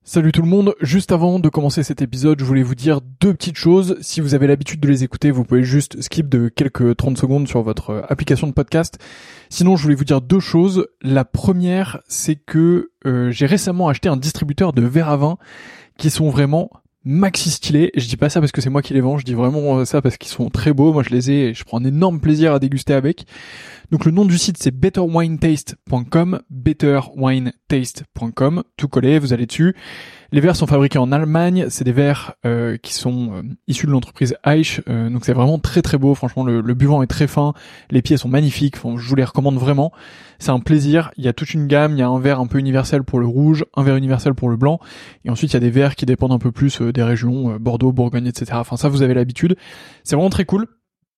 Salut tout le monde, juste avant de commencer cet épisode, je voulais vous dire deux petites choses. Si vous avez l'habitude de les écouter, vous pouvez juste skip de quelques 30 secondes sur votre application de podcast. Sinon, je voulais vous dire deux choses. La première, c'est que j'ai récemment acheté un distributeur de verres à vin qui sont vraiment maxi stylés. Et je dis pas ça parce que c'est moi qui les vends, je dis vraiment ça parce qu'ils sont très beaux. Moi, je les ai et je prends un énorme plaisir à déguster avec. Donc le nom du site c'est betterwinetaste.com, betterwinetaste.com, tout collé, vous allez dessus. Les verres sont fabriqués en Allemagne, c'est des verres qui sont issus de l'entreprise Eich, donc c'est vraiment très très beau, franchement le buvant est très fin, les pieds sont magnifiques, je vous les recommande vraiment, c'est un plaisir, il y a toute une gamme, il y a un verre un peu universel pour le rouge, un verre universel pour le blanc, et ensuite il y a des verres qui dépendent un peu plus des régions, Bordeaux, Bourgogne, etc. Enfin ça vous avez l'habitude, c'est vraiment très cool.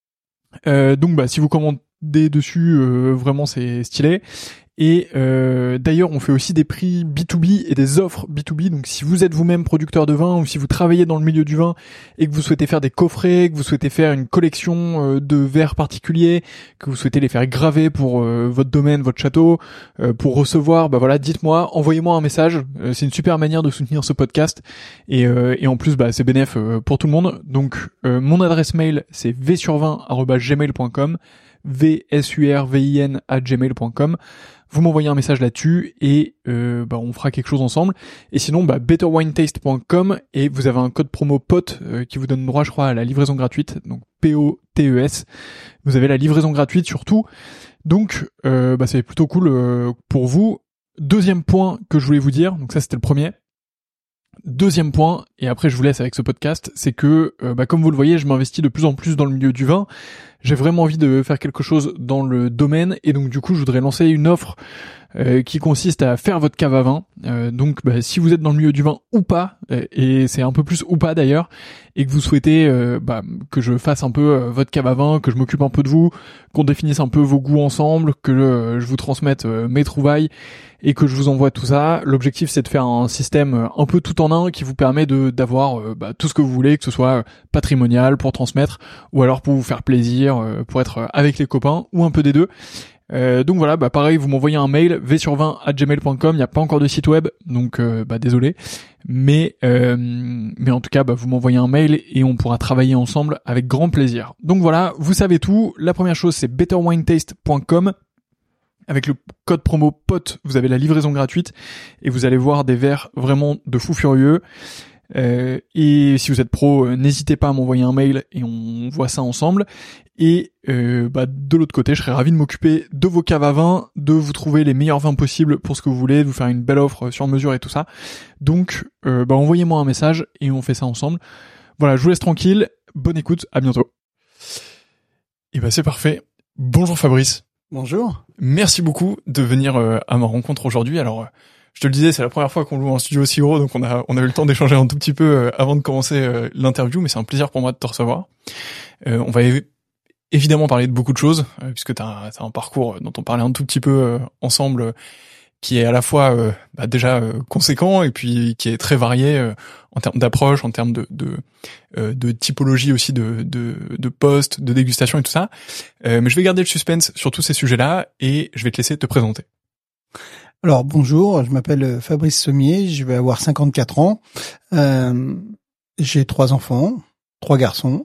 Donc si vous commandez dessus, vraiment c'est stylé. Et d'ailleurs on fait aussi des prix B2B et des offres B2B, donc si vous êtes vous-même producteur de vin ou si vous travaillez dans le milieu du vin et que vous souhaitez faire des coffrets, que vous souhaitez faire une collection de verres particuliers, que vous souhaitez les faire graver pour votre domaine, votre château, pour recevoir, dites-moi, envoyez-moi un message, c'est une super manière de soutenir ce podcast et en plus c'est bénéf pour tout le monde. Donc mon adresse mail c'est vsurvin@gmail.com, vsurvin@gmail.com. Vous m'envoyez un message là-dessus et on fera quelque chose ensemble. Et sinon, betterwinetaste.com et vous avez un code promo POTE qui vous donne droit, je crois, à la livraison gratuite. Donc POTES. Vous avez la livraison gratuite surtout. Donc c'est plutôt cool pour vous. Deuxième point que je voulais vous dire, donc ça c'était le premier. Deuxième point, et après je vous laisse avec ce podcast, c'est que comme vous le voyez, je m'investis de plus en plus dans le milieu du vin. J'ai vraiment envie de faire quelque chose dans le domaine et donc du coup je voudrais lancer une offre qui consiste à faire votre cave à vin. Donc si vous êtes dans le milieu du vin ou pas, et c'est un peu plus ou pas d'ailleurs, et que vous souhaitez que je fasse un peu votre cave à vin, que je m'occupe un peu de vous, qu'on définisse un peu vos goûts ensemble, que je vous transmette mes trouvailles et que je vous envoie tout ça. L'objectif c'est de faire un système un peu tout en un qui vous permet d'avoir tout ce que vous voulez, que ce soit patrimonial pour transmettre ou alors pour vous faire plaisir, pour être avec les copains ou un peu des deux. Donc voilà, pareil, vous m'envoyez un mail vsurvin@gmail.com, il n'y a pas encore de site web, donc désolé, mais en tout cas vous m'envoyez un mail et on pourra travailler ensemble avec grand plaisir. Donc voilà, vous savez tout. La première chose c'est betterwinetaste.com. Avec le code promo POTE, vous avez la livraison gratuite et vous allez voir des verres vraiment de fou furieux. Et si vous êtes pro, n'hésitez pas à m'envoyer un mail et on voit ça ensemble. Et de l'autre côté, je serais ravi de m'occuper de vos caves à vin, de vous trouver les meilleurs vins possibles pour ce que vous voulez, de vous faire une belle offre sur mesure et tout ça. Donc envoyez-moi un message et on fait ça ensemble. Voilà, je vous laisse tranquille, bonne écoute, à bientôt. Et c'est parfait. Bonjour Fabrice. Bonjour. Merci beaucoup de venir à ma rencontre aujourd'hui. Alors je te le disais, c'est la première fois qu'on loue un studio aussi gros, donc on a eu le temps d'échanger un tout petit peu avant de commencer l'interview, mais c'est un plaisir pour moi de te recevoir. On va évidemment parler de beaucoup de choses, puisque t'as un parcours dont on parlait un tout petit peu ensemble, qui est à la fois déjà conséquent et puis qui est très varié en termes d'approche, en termes de typologie aussi de postes, de dégustation et tout ça. Mais je vais garder le suspense sur tous ces sujets-là et je vais te laisser te présenter. Alors bonjour, je m'appelle Fabrice Sommier, je vais avoir 54 ans. J'ai 3 enfants, 3 garçons.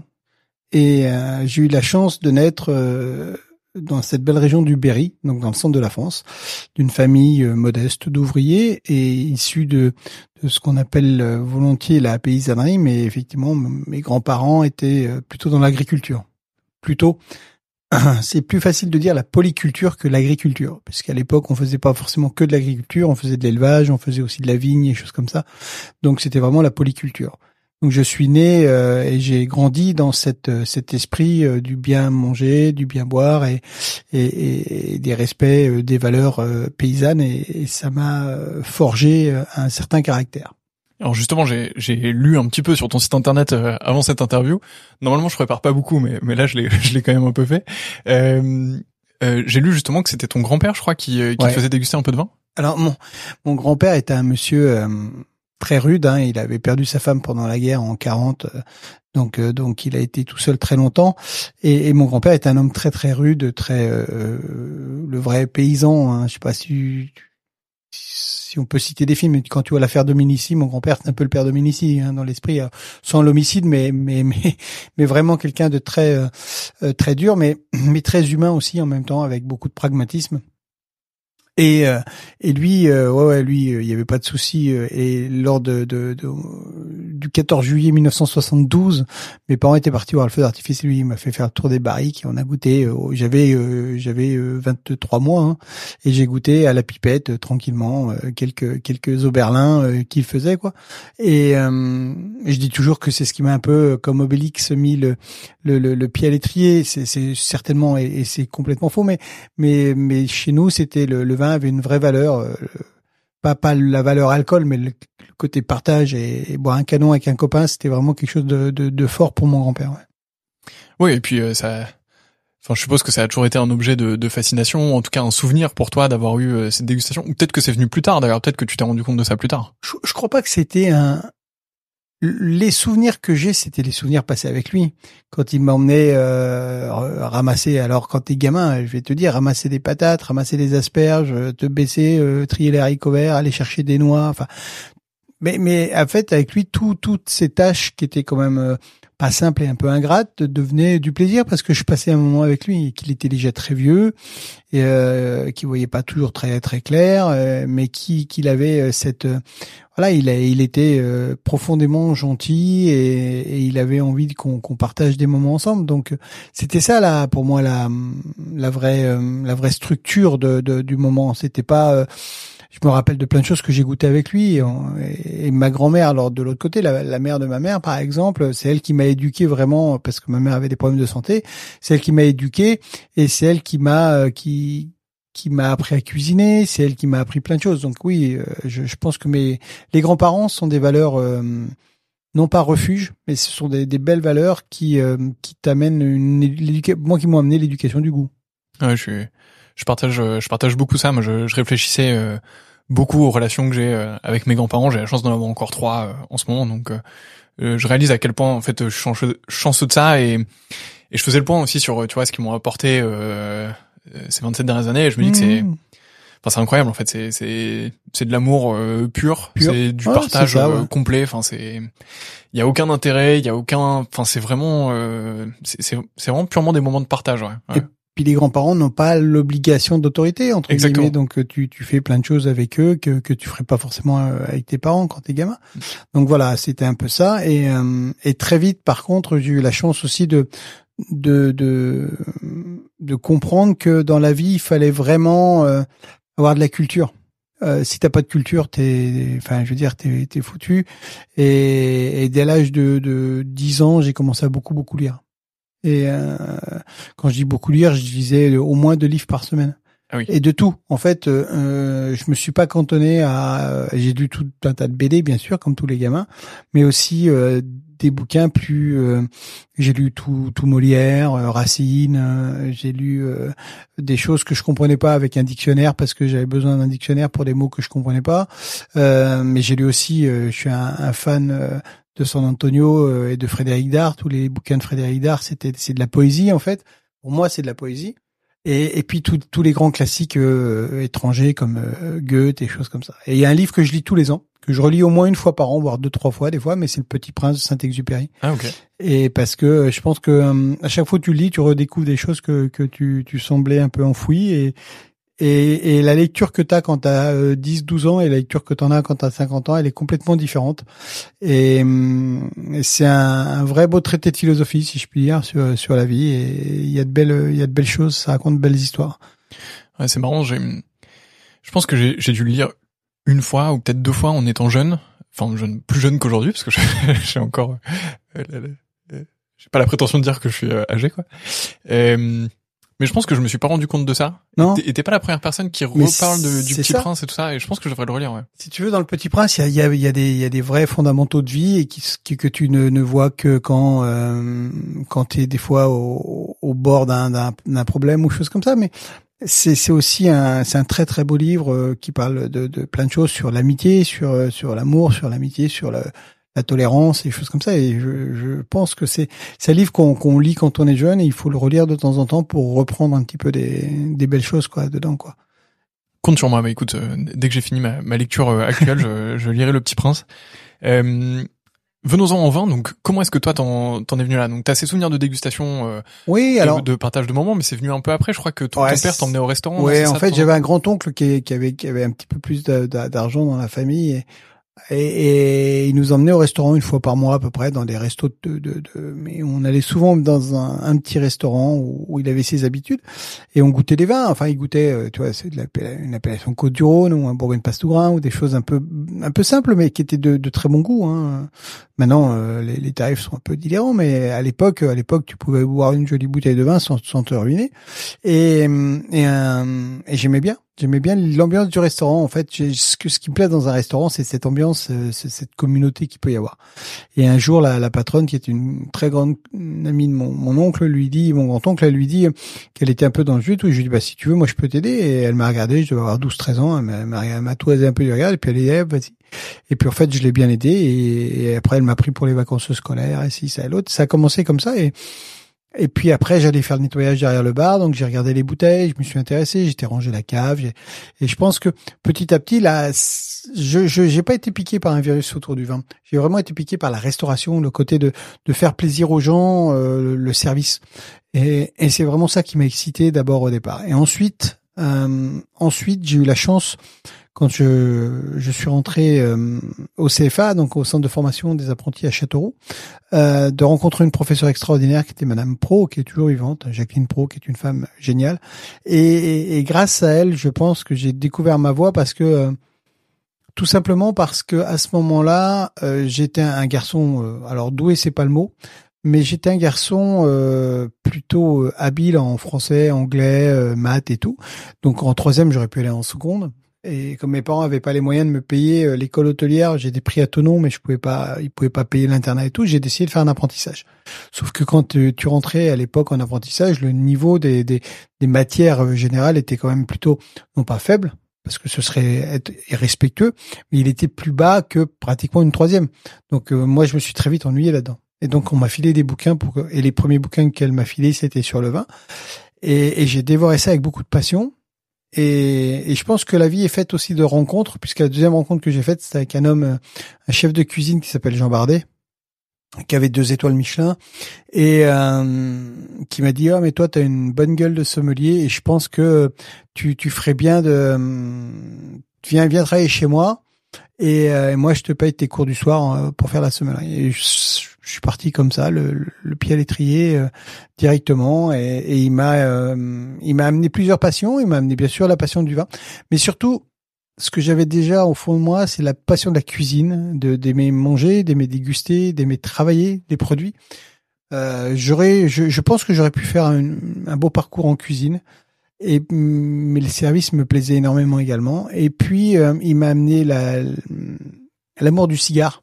Et j'ai eu la chance de naître dans cette belle région du Berry, donc dans le centre de la France, d'une famille modeste d'ouvriers et issue de ce qu'on appelle volontiers la paysannerie, mais effectivement mes grands-parents étaient plutôt dans l'agriculture. Plutôt, c'est plus facile de dire la polyculture que l'agriculture, puisqu'à l'époque on faisait pas forcément que de l'agriculture, on faisait de l'élevage, on faisait aussi de la vigne et choses comme ça. Donc c'était vraiment la polyculture. Donc je suis né et j'ai grandi dans cet esprit du bien manger, du bien boire et des respects des valeurs paysannes et ça m'a forgé un certain caractère. Alors justement, j'ai lu un petit peu sur ton site internet avant cette interview. Normalement, je prépare pas beaucoup, mais là je l'ai quand même un peu fait. J'ai lu justement que c'était ton grand-père, je crois, qui te faisait déguster un peu de vin. Alors mon grand-père était un monsieur très rude, hein, il avait perdu sa femme pendant la guerre en 40, donc il a été tout seul très longtemps. Et mon grand-père est un homme très très rude, très le vrai paysan. Hein, je sais pas si si on peut citer des films, quand tu vois l'affaire Dominici, mon grand-père c'est un peu le père Dominici dans l'esprit, sans l'homicide, mais vraiment quelqu'un de très très dur, mais très humain aussi en même temps, avec beaucoup de pragmatisme. Et lui, lui, il y avait pas de souci. Et lors du 14 juillet 1972, mes parents étaient partis voir le feu d'artifice. Et lui, il m'a fait faire le tour des barriques et on a goûté. J'avais 23 mois hein, et j'ai goûté à la pipette tranquillement quelques Oberlin qu'il faisait quoi. Et je dis toujours que c'est ce qui m'a un peu comme Obélix mis le pied à l'étrier. C'est certainement et c'est complètement faux, mais chez nous c'était le vin avait une vraie valeur, pas la valeur alcool, mais le côté partage et boire un canon avec un copain, c'était vraiment quelque chose de fort pour mon grand-père. Ouais. Oui, et puis ça. Enfin, je suppose que ça a toujours été un objet de fascination, en tout cas un souvenir pour toi d'avoir eu cette dégustation. Ou peut-être que c'est venu plus tard. D'ailleurs, peut-être que tu t'es rendu compte de ça plus tard. Je crois pas que c'était les souvenirs que j'ai, c'était les souvenirs passés avec lui. Quand il m'emmenait ramasser, alors quand t'es gamin, je vais te dire, ramasser des patates, ramasser des asperges, te baisser, trier les haricots verts, aller chercher des noix, enfin. Mais en fait, avec lui, toutes ces tâches qui étaient quand même pas simples et un peu ingrates devenaient du plaisir parce que je passais un moment avec lui et qu'il était déjà très vieux et qui voyait pas toujours très très clair, mais qu'il avait cette voilà, il était profondément gentil et il avait envie qu'on partage des moments ensemble. Donc c'était ça là pour moi la vraie structure du moment. C'était pas je me rappelle de plein de choses que j'ai goûté avec lui et ma grand-mère, alors de l'autre côté, la mère de ma mère, par exemple, c'est elle qui m'a éduqué vraiment parce que ma mère avait des problèmes de santé. C'est elle qui m'a éduqué et c'est elle qui m'a appris à cuisiner. C'est elle qui m'a appris plein de choses. Donc oui, je pense que les grands-parents sont des valeurs non pas refuge, mais ce sont des belles valeurs qui t'amènent moi qui m'ont amené l'éducation du goût. Ouais, je partage beaucoup ça. Moi, je réfléchissais beaucoup aux relations que j'ai avec mes grands-parents. J'ai la chance d'en avoir encore 3 en ce moment, donc je réalise à quel point en fait je suis chanceux de ça et je faisais le point aussi sur tu vois ce qu'ils m'ont apporté ces 27 dernières années. Et je me dis que c'est incroyable en fait. C'est de l'amour pur. C'est du partage c'est ça, ouais. complet. Enfin il y a aucun intérêt, il y a aucun. Enfin c'est vraiment c'est vraiment purement des moments de partage. Ouais. Puis les grands-parents n'ont pas l'obligation d'autorité entre guillemets, donc tu fais plein de choses avec eux que tu ferais pas forcément avec tes parents quand t'es gamin. Donc voilà, c'était un peu ça et très vite par contre, j'ai eu la chance aussi de comprendre que dans la vie, il fallait vraiment avoir de la culture. Si t'as pas de culture, t'es foutu. Et dès l'âge de 10 ans, j'ai commencé à beaucoup lire. Et quand je dis beaucoup lire, je lisais au moins 2 livres par semaine. Ah oui. Et de tout. En fait, je me suis pas cantonné à. J'ai lu tout un tas de BD, bien sûr, comme tous les gamins, mais aussi des bouquins plus. J'ai lu tout Molière, Racine. J'ai lu des choses que je comprenais pas avec un dictionnaire parce que j'avais besoin d'un dictionnaire pour des mots que je comprenais pas. Mais j'ai lu aussi. Je suis un fan. De San Antonio et de Frédéric Dard. Tous les bouquins de Frédéric Dard, c'est de la poésie en fait. Pour moi, c'est de la poésie. Et puis tous les grands classiques étrangers comme Goethe et choses comme ça. Et il y a un livre que je lis tous les ans, que je relis au moins 1 fois par an, voire 2-3 fois des fois, mais c'est Le Petit Prince de Saint-Exupéry. Ah ok. Et parce que je pense que à chaque fois que tu le lis, tu redécouvres des choses que tu semblais un peu enfouies et la lecture que t'as quand t'as 10-12 ans et la lecture que t'en as quand t'as 50 ans, elle est complètement différente. Et c'est un vrai beau traité de philosophie, si je puis dire, sur la vie. Et il y a de belles choses, ça raconte de belles histoires. Ouais, c'est marrant. Je pense que j'ai dû le lire 1 fois ou peut-être 2 fois en étant jeune. Enfin, plus jeune qu'aujourd'hui, parce que j'ai encore, j'ai pas la prétention de dire que je suis âgé, quoi. Mais je pense que je me suis pas rendu compte de ça. Non. Et t'es pas la première personne qui reparle du Petit Prince et tout ça, et je pense que je devrais le relire, ouais. Si tu veux, dans le Petit Prince, il y a des vrais fondamentaux de vie et que tu ne vois que quand t'es des fois au bord d'un problème ou choses comme ça, mais c'est aussi c'est un très très beau livre qui parle de plein de choses sur l'amitié, sur l'amour, sur l'amitié, sur la tolérance et choses comme ça. Et je pense que c'est un livre qu'on lit quand on est jeune et il faut le relire de temps en temps pour reprendre un petit peu des belles choses quoi dedans quoi. Compte sur moi. Bah écoute, dès que j'ai fini ma lecture actuelle, je lirai Le Petit Prince. Venons-en en vin. Donc, comment est-ce que toi t'en es venu là? Donc, t'as ces souvenirs de dégustation, Oui, alors de partage de moments, mais c'est venu un peu après. Je crois que ton père t'emmenait au restaurant. Ouais, non, en fait, j'avais un grand-oncle qui avait un petit peu plus d'argent dans la famille et il nous emmenait au restaurant une fois par mois à peu près dans des restos mais on allait souvent dans un petit restaurant où il avait ses habitudes et on goûtait des vins. Enfin, il goûtait, tu vois, c'est une appellation Côte-du-Rhône ou un Bourgogne-Pastougrin ou des choses un peu simples mais qui étaient de très bon goût. Hein. Maintenant, les tarifs sont un peu délirants, mais à l'époque, tu pouvais boire une jolie bouteille de vin sans te ruiner. Et j'aimais bien. J'aimais bien l'ambiance du restaurant. En fait, ce qui me plaît dans un restaurant, c'est cette ambiance, c'est cette communauté qu'il peut y avoir. Et un jour, la patronne, qui est une très grande amie de mon oncle, mon grand-oncle, elle lui dit qu'elle était un peu dans le jus. Je lui dis, bah, si tu veux, moi, je peux t'aider. Et elle m'a regardé, je devais avoir 12-13 ans. Elle m'a toisé un peu du regard, et puis elle a dit, vas-y. Et puis, en fait, je l'ai bien aidé. Et après, elle m'a pris pour les vacances scolaires, et ci, ça et l'autre. Ça a commencé comme ça. Et puis après, j'allais faire le nettoyage derrière le bar, donc j'ai regardé les bouteilles, je me suis intéressé, j'étais rangé la cave, et je pense que petit à petit, là, j'ai pas été piqué par un virus autour du vin. J'ai vraiment été piqué par la restauration, le côté de faire plaisir aux gens, le service. Et c'est vraiment ça qui m'a excité d'abord au départ. Et ensuite, j'ai eu la chance, quand je suis rentré au CFA, donc au centre de formation des apprentis à Châteauroux, de rencontrer une professeure extraordinaire qui était Madame Pro, qui est toujours vivante, Jacqueline Pro, qui est une femme géniale. Et grâce à elle, je pense que j'ai découvert ma voie tout simplement parce que à ce moment-là, j'étais un garçon, alors doué, c'est pas le mot, mais j'étais un garçon plutôt habile en français, anglais, maths et tout. Donc en troisième, j'aurais pu aller en seconde. Et comme mes parents avaient pas les moyens de me payer l'école hôtelière, j'ai des prix à Thonon, mais ils pouvaient pas payer l'internat et tout. J'ai décidé de faire un apprentissage. Sauf que quand tu rentrais à l'époque en apprentissage, le niveau des matières générales était quand même plutôt, non pas faible, parce que ce serait être irrespectueux, mais il était plus bas que pratiquement une troisième. Donc moi, je me suis très vite ennuyé là-dedans. Et donc on m'a filé des bouquins et les premiers bouquins qu'elle m'a filés, c'était sur le vin. Et j'ai dévoré ça avec beaucoup de passion. Et je pense que la vie est faite aussi de rencontres, puisque la deuxième rencontre que j'ai faite, c'était avec un chef de cuisine qui s'appelle Jean Bardet, qui avait 2 étoiles Michelin, et qui m'a dit, mais toi, t'as une bonne gueule de sommelier, et je pense que tu ferais bien viens travailler chez moi, et moi, je te paye tes cours du soir pour faire la sommellerie. Et je suis parti comme ça, le pied à l'étrier directement, et il m'a amené plusieurs passions. Il m'a amené bien sûr la passion du vin, mais surtout ce que j'avais déjà au fond de moi, c'est la passion de la cuisine, d'aimer manger, d'aimer déguster, d'aimer travailler des produits. Je pense que j'aurais pu faire un beau parcours en cuisine. Mais le service me plaisait énormément également. Et puis il m'a amené l'amour du cigare.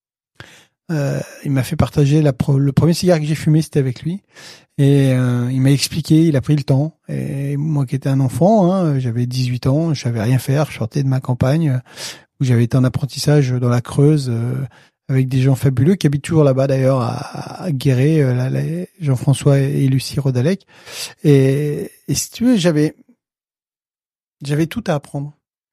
Il m'a fait partager le premier cigare que j'ai fumé, c'était avec lui. Et il m'a expliqué, il a pris le temps. Et moi qui étais un enfant, j'avais 18 ans, je savais rien faire, je sortais de ma campagne où j'avais été en apprentissage dans la Creuse avec des gens fabuleux qui habitent toujours là-bas d'ailleurs à Guéret, Jean-François et Lucie Rodalec. Et si tu veux, j'avais tout à apprendre.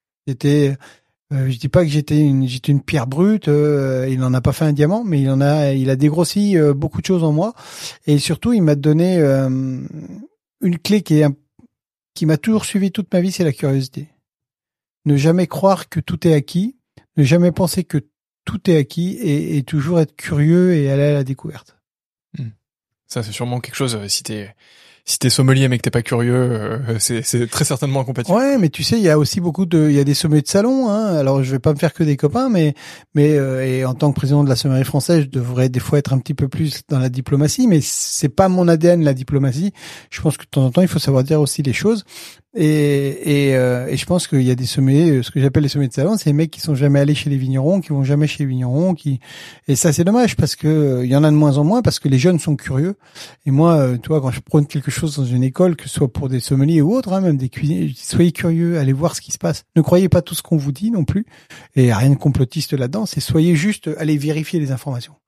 Je dis pas que j'étais une pierre brute, il n'en a pas fait un diamant, mais il a dégrossi beaucoup de choses en moi, et surtout il m'a donné une clé qui m'a toujours suivi toute ma vie, c'est la curiosité. Ne jamais croire que tout est acquis, ne jamais penser que tout est acquis, et toujours être curieux et aller à la découverte. Ça, c'est sûrement quelque chose, si t'es sommelier mais que t'es pas curieux, c'est très certainement incompatible. Ouais, mais tu sais, il y a aussi il y a des sommeliers de salon, Alors, je vais pas me faire que des copains, mais et en tant que président de la sommellerie française, je devrais des fois être un petit peu plus dans la diplomatie, mais c'est pas mon ADN, la diplomatie. Je pense que de temps en temps, il faut savoir dire aussi les choses. Et je pense qu'il y a des sommeliers, ce que j'appelle les sommeliers de salon, c'est les mecs qui sont jamais allés chez les vignerons, qui vont jamais chez les vignerons, et ça c'est dommage parce que il y en a de moins en moins parce que les jeunes sont curieux. Et moi, tu vois, quand je prône quelque chose dans une école, que ce soit pour des sommeliers ou autres, même des cuisiniers, soyez curieux, allez voir ce qui se passe. Ne croyez pas tout ce qu'on vous dit non plus. Et rien de complotiste là-dedans, c'est soyez juste, allez vérifier les informations.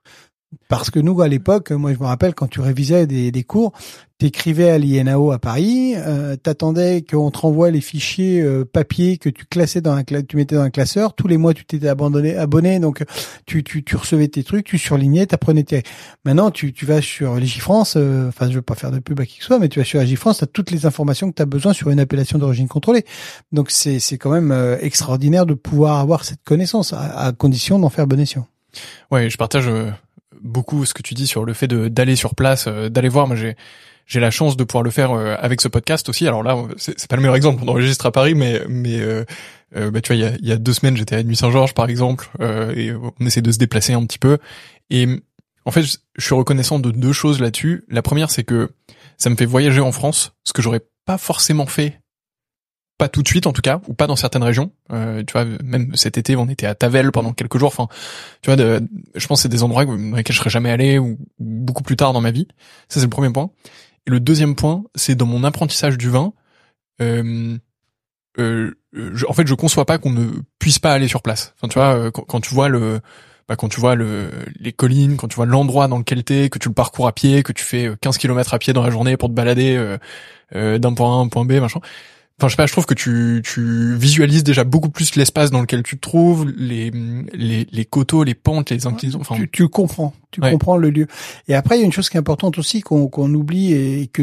Parce que nous, à l'époque, moi, je me rappelle quand tu révisais des cours, t'écrivais à l'INAO à Paris, t'attendais qu'on te renvoie les fichiers papier que tu classais tu mettais dans un classeur. Tous les mois, tu t'étais abonné, donc tu recevais tes trucs, tu surlignais, t'apprenais tes. Maintenant, tu vas sur Légifrance. Enfin, je veux pas faire de pub à qui que ce soit, mais tu vas sur Légifrance, t'as toutes les informations que t'as besoin sur une appellation d'origine contrôlée. Donc c'est quand même extraordinaire de pouvoir avoir cette connaissance, à condition d'en faire bon escient. Ouais, je partage beaucoup ce que tu dis sur le fait d'aller sur place, d'aller voir. Moi, j'ai la chance de pouvoir le faire avec ce podcast aussi. Alors là, c'est pas le meilleur exemple, on enregistre à Paris, mais bah tu vois, il y a 2 semaines, j'étais à Nuit Saint-Georges par exemple, et on essaie de se déplacer un petit peu. Et en fait, je suis reconnaissant de 2 choses là-dessus. La première, c'est que ça me fait voyager en France, ce que j'aurais pas forcément fait. Pas tout de suite en tout cas, ou pas dans certaines régions. Tu vois, même cet été, on était à Tavel pendant quelques jours. Enfin, tu vois, je pense que c'est des endroits dans lesquels je serais jamais allé ou beaucoup plus tard dans ma vie. Ça, c'est le premier point. Et le deuxième point, c'est dans mon apprentissage du vin. En fait, je conçois pas qu'on ne puisse pas aller sur place. Enfin, tu vois, quand tu vois les collines, quand tu vois l'endroit dans lequel t'es, que tu le parcours à pied, que tu fais 15 km à pied dans la journée pour te balader d'un point A à un point B, machin. Enfin, je sais pas, je trouve que tu visualises déjà beaucoup plus l'espace dans lequel tu te trouves, les coteaux, les pentes, les inclinaisons. Enfin, tu comprends, ouais. comprends le lieu. Et après, il y a une chose qui est importante aussi qu'on oublie et que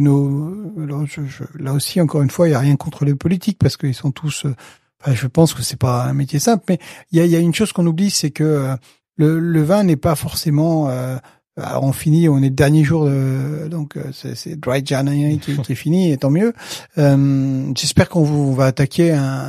là aussi, encore une fois, il y a rien contre les politiques parce qu'ils sont tous. Enfin, je pense que c'est pas un métier simple, mais il y a une chose qu'on oublie, c'est que le vin n'est pas forcément. Alors on finit, on est le dernier jour, donc c'est Dry January qui est fini, et tant mieux. J'espère qu'on va attaquer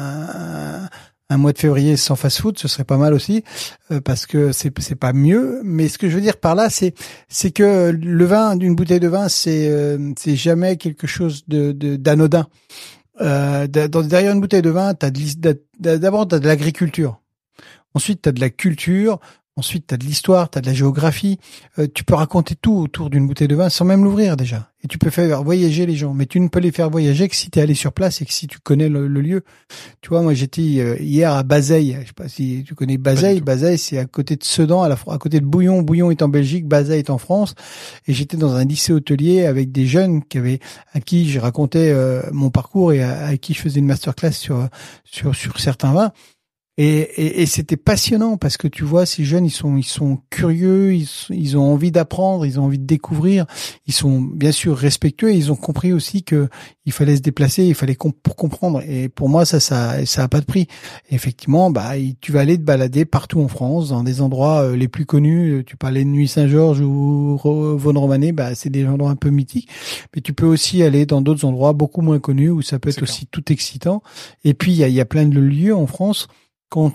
un mois de février sans fast-food, ce serait pas mal aussi, parce que c'est pas mieux. Mais ce que je veux dire par là, c'est que le vin, d'une bouteille de vin, c'est jamais quelque chose d'anodin. Derrière une bouteille de vin, d'abord t'as de l'agriculture, ensuite t'as de la culture. Ensuite, t'as de l'histoire, t'as de la géographie. Tu peux raconter tout autour d'une bouteille de vin sans même l'ouvrir déjà. Et tu peux faire voyager les gens. Mais tu ne peux les faire voyager que si t'es allé sur place et que si tu connais le lieu. Tu vois, moi j'étais hier à Bazeilles. Je sais pas si tu connais Bazeilles. Bazeilles, c'est à côté de Sedan, à côté de Bouillon. Bouillon est en Belgique, Bazeilles est en France. Et j'étais dans un lycée hôtelier avec des jeunes à qui j'ai raconté mon parcours et à qui je faisais une masterclass sur certains vins. Et c'était passionnant parce que tu vois, ces jeunes, ils sont curieux, ils ont envie d'apprendre, ils ont envie de découvrir, ils sont bien sûr respectueux et ils ont compris aussi que il fallait se déplacer, il fallait pour comprendre. Et pour moi, ça a pas de prix. Et effectivement, tu vas aller te balader partout en France, dans des endroits les plus connus. Tu parlais de Nuit Saint-Georges ou Vosne-Romanée, c'est des endroits un peu mythiques. Mais tu peux aussi aller dans d'autres endroits beaucoup moins connus où ça peut être aussi tout excitant. Et puis, il y a plein de lieux en France. Quand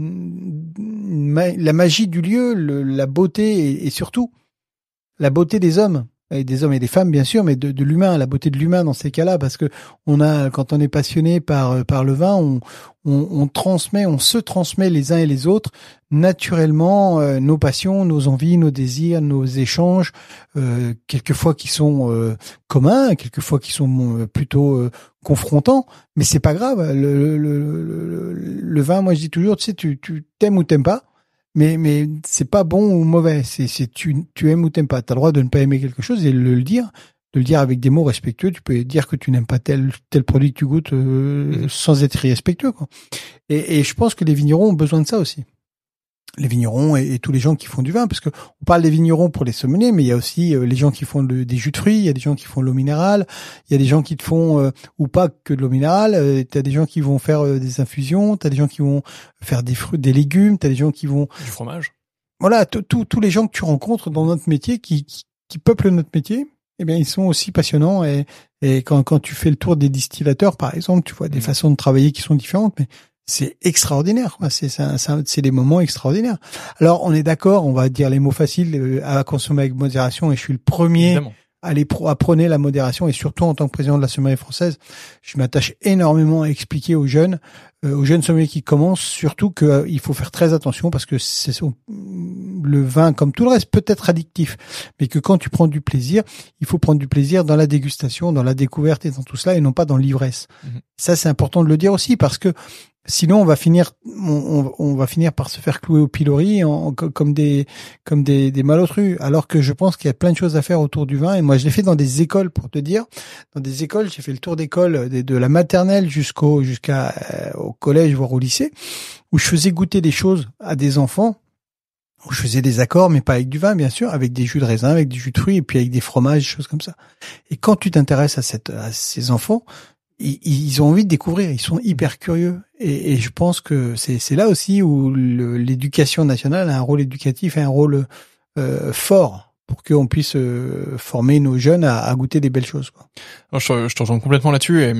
la magie du lieu, la beauté et surtout la beauté des hommes et des femmes bien sûr, mais de l'humain, la beauté de l'humain dans ces cas-là, parce que quand on est passionné par le vin, on se transmet les uns et les autres naturellement nos passions, nos envies, nos désirs, nos échanges, quelquefois qui sont communs, quelquefois qui sont plutôt confrontants, mais c'est pas grave. Le vin, moi je dis toujours, tu sais, tu t'aimes ou t'aimes pas. Mais c'est pas bon ou mauvais, tu aimes ou t'aimes pas. T'as le droit de ne pas aimer quelque chose et de le dire avec des mots respectueux. Tu peux dire que tu n'aimes pas tel produit que tu goûtes sans être irrespectueux, quoi. Et je pense que les vignerons ont besoin de ça aussi. Les vignerons et tous les gens qui font du vin, parce que on parle des vignerons pour les sommeliers, mais il y a aussi les gens qui font des jus de fruits, il y a des gens qui font de l'eau minérale, il y a des gens qui te font ou pas que de l'eau minérale, t'as des gens qui vont faire des infusions, t'as des gens qui vont faire des fruits, des légumes, t'as des gens qui vont du fromage. Voilà, tous les gens que tu rencontres dans notre métier qui peuplent notre métier, eh bien ils sont aussi passionnants et quand tu fais le tour des distillateurs par exemple, tu vois des façons de travailler qui sont différentes, mais c'est extraordinaire, quoi. C'est des moments extraordinaires. Alors, on est d'accord, on va dire les mots faciles à consommer avec modération, et je suis le premier Évidemment. à prôner la modération, et surtout en tant que président de la sommellerie française, je m'attache énormément à expliquer aux jeunes sommeliers qui commencent, surtout qu'il faut faire très attention parce que le vin, comme tout le reste, peut être addictif, mais que quand tu prends du plaisir, il faut prendre du plaisir dans la dégustation, dans la découverte et dans tout cela, et non pas dans l'ivresse. Ça, c'est important de le dire aussi parce que Sinon, on va finir par se faire clouer au pilori comme des malotrus. Alors que je pense qu'il y a plein de choses à faire autour du vin. Et moi, je l'ai fait dans des écoles, pour te dire. Dans des écoles, j'ai fait le tour d'école de la maternelle au collège, voire au lycée, où je faisais goûter des choses à des enfants. Où je faisais des accords, mais pas avec du vin, bien sûr, avec des jus de raisin, avec des jus de fruits, et puis avec des fromages, des choses comme ça. Et quand tu t'intéresses à ces enfants, ils ont envie de découvrir, ils sont hyper curieux. Et je pense que c'est là aussi où l'éducation nationale a un rôle éducatif et un rôle fort pour qu'on puisse former nos jeunes à goûter des belles choses, quoi. Alors, je te rejoins complètement là-dessus. Et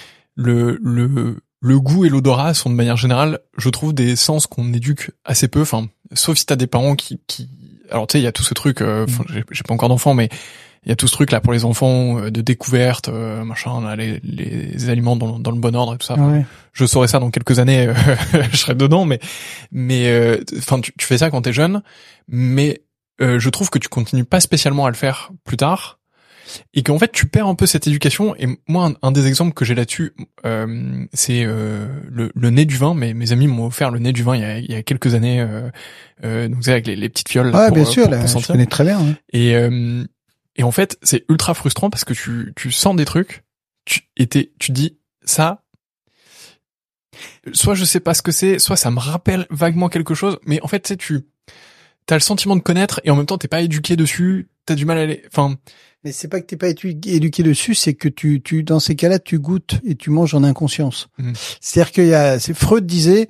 le goût et l'odorat sont de manière générale, je trouve, des sens qu'on éduque assez peu. Enfin, sauf si t'as des parents qui alors tu sais, il y a tout ce truc. J'ai pas encore d'enfants, mais il y a tout ce truc là pour les enfants de découverte, machin, là, les aliments dans le bon ordre et tout ça. Ouais. Je saurais ça dans quelques années, je serai dedans, mais enfin tu fais ça quand t'es jeune, mais je trouve que tu continues pas spécialement à le faire plus tard, et qu'en fait tu perds un peu cette éducation. Et moi, un des exemples que j'ai là-dessus, c'est le nez du vin. Mes amis m'ont offert le nez du vin il y a quelques années, donc c'est avec les petites fioles. Ouais, pour, bien sûr, pour là, je sentir. connais très bien. Hein. Et en fait, c'est ultra frustrant parce que tu sens des trucs, tu te dis, ça, soit je sais pas ce que c'est, soit ça me rappelle vaguement quelque chose, mais en fait, tu sais, t'as le sentiment de connaître et en même temps, t'es pas éduqué dessus, t'as du mal à aller, enfin. Mais c'est pas que t'es pas éduqué dessus, c'est que tu dans ces cas-là, tu goûtes et tu manges en inconscience. C'est-à-dire Freud disait,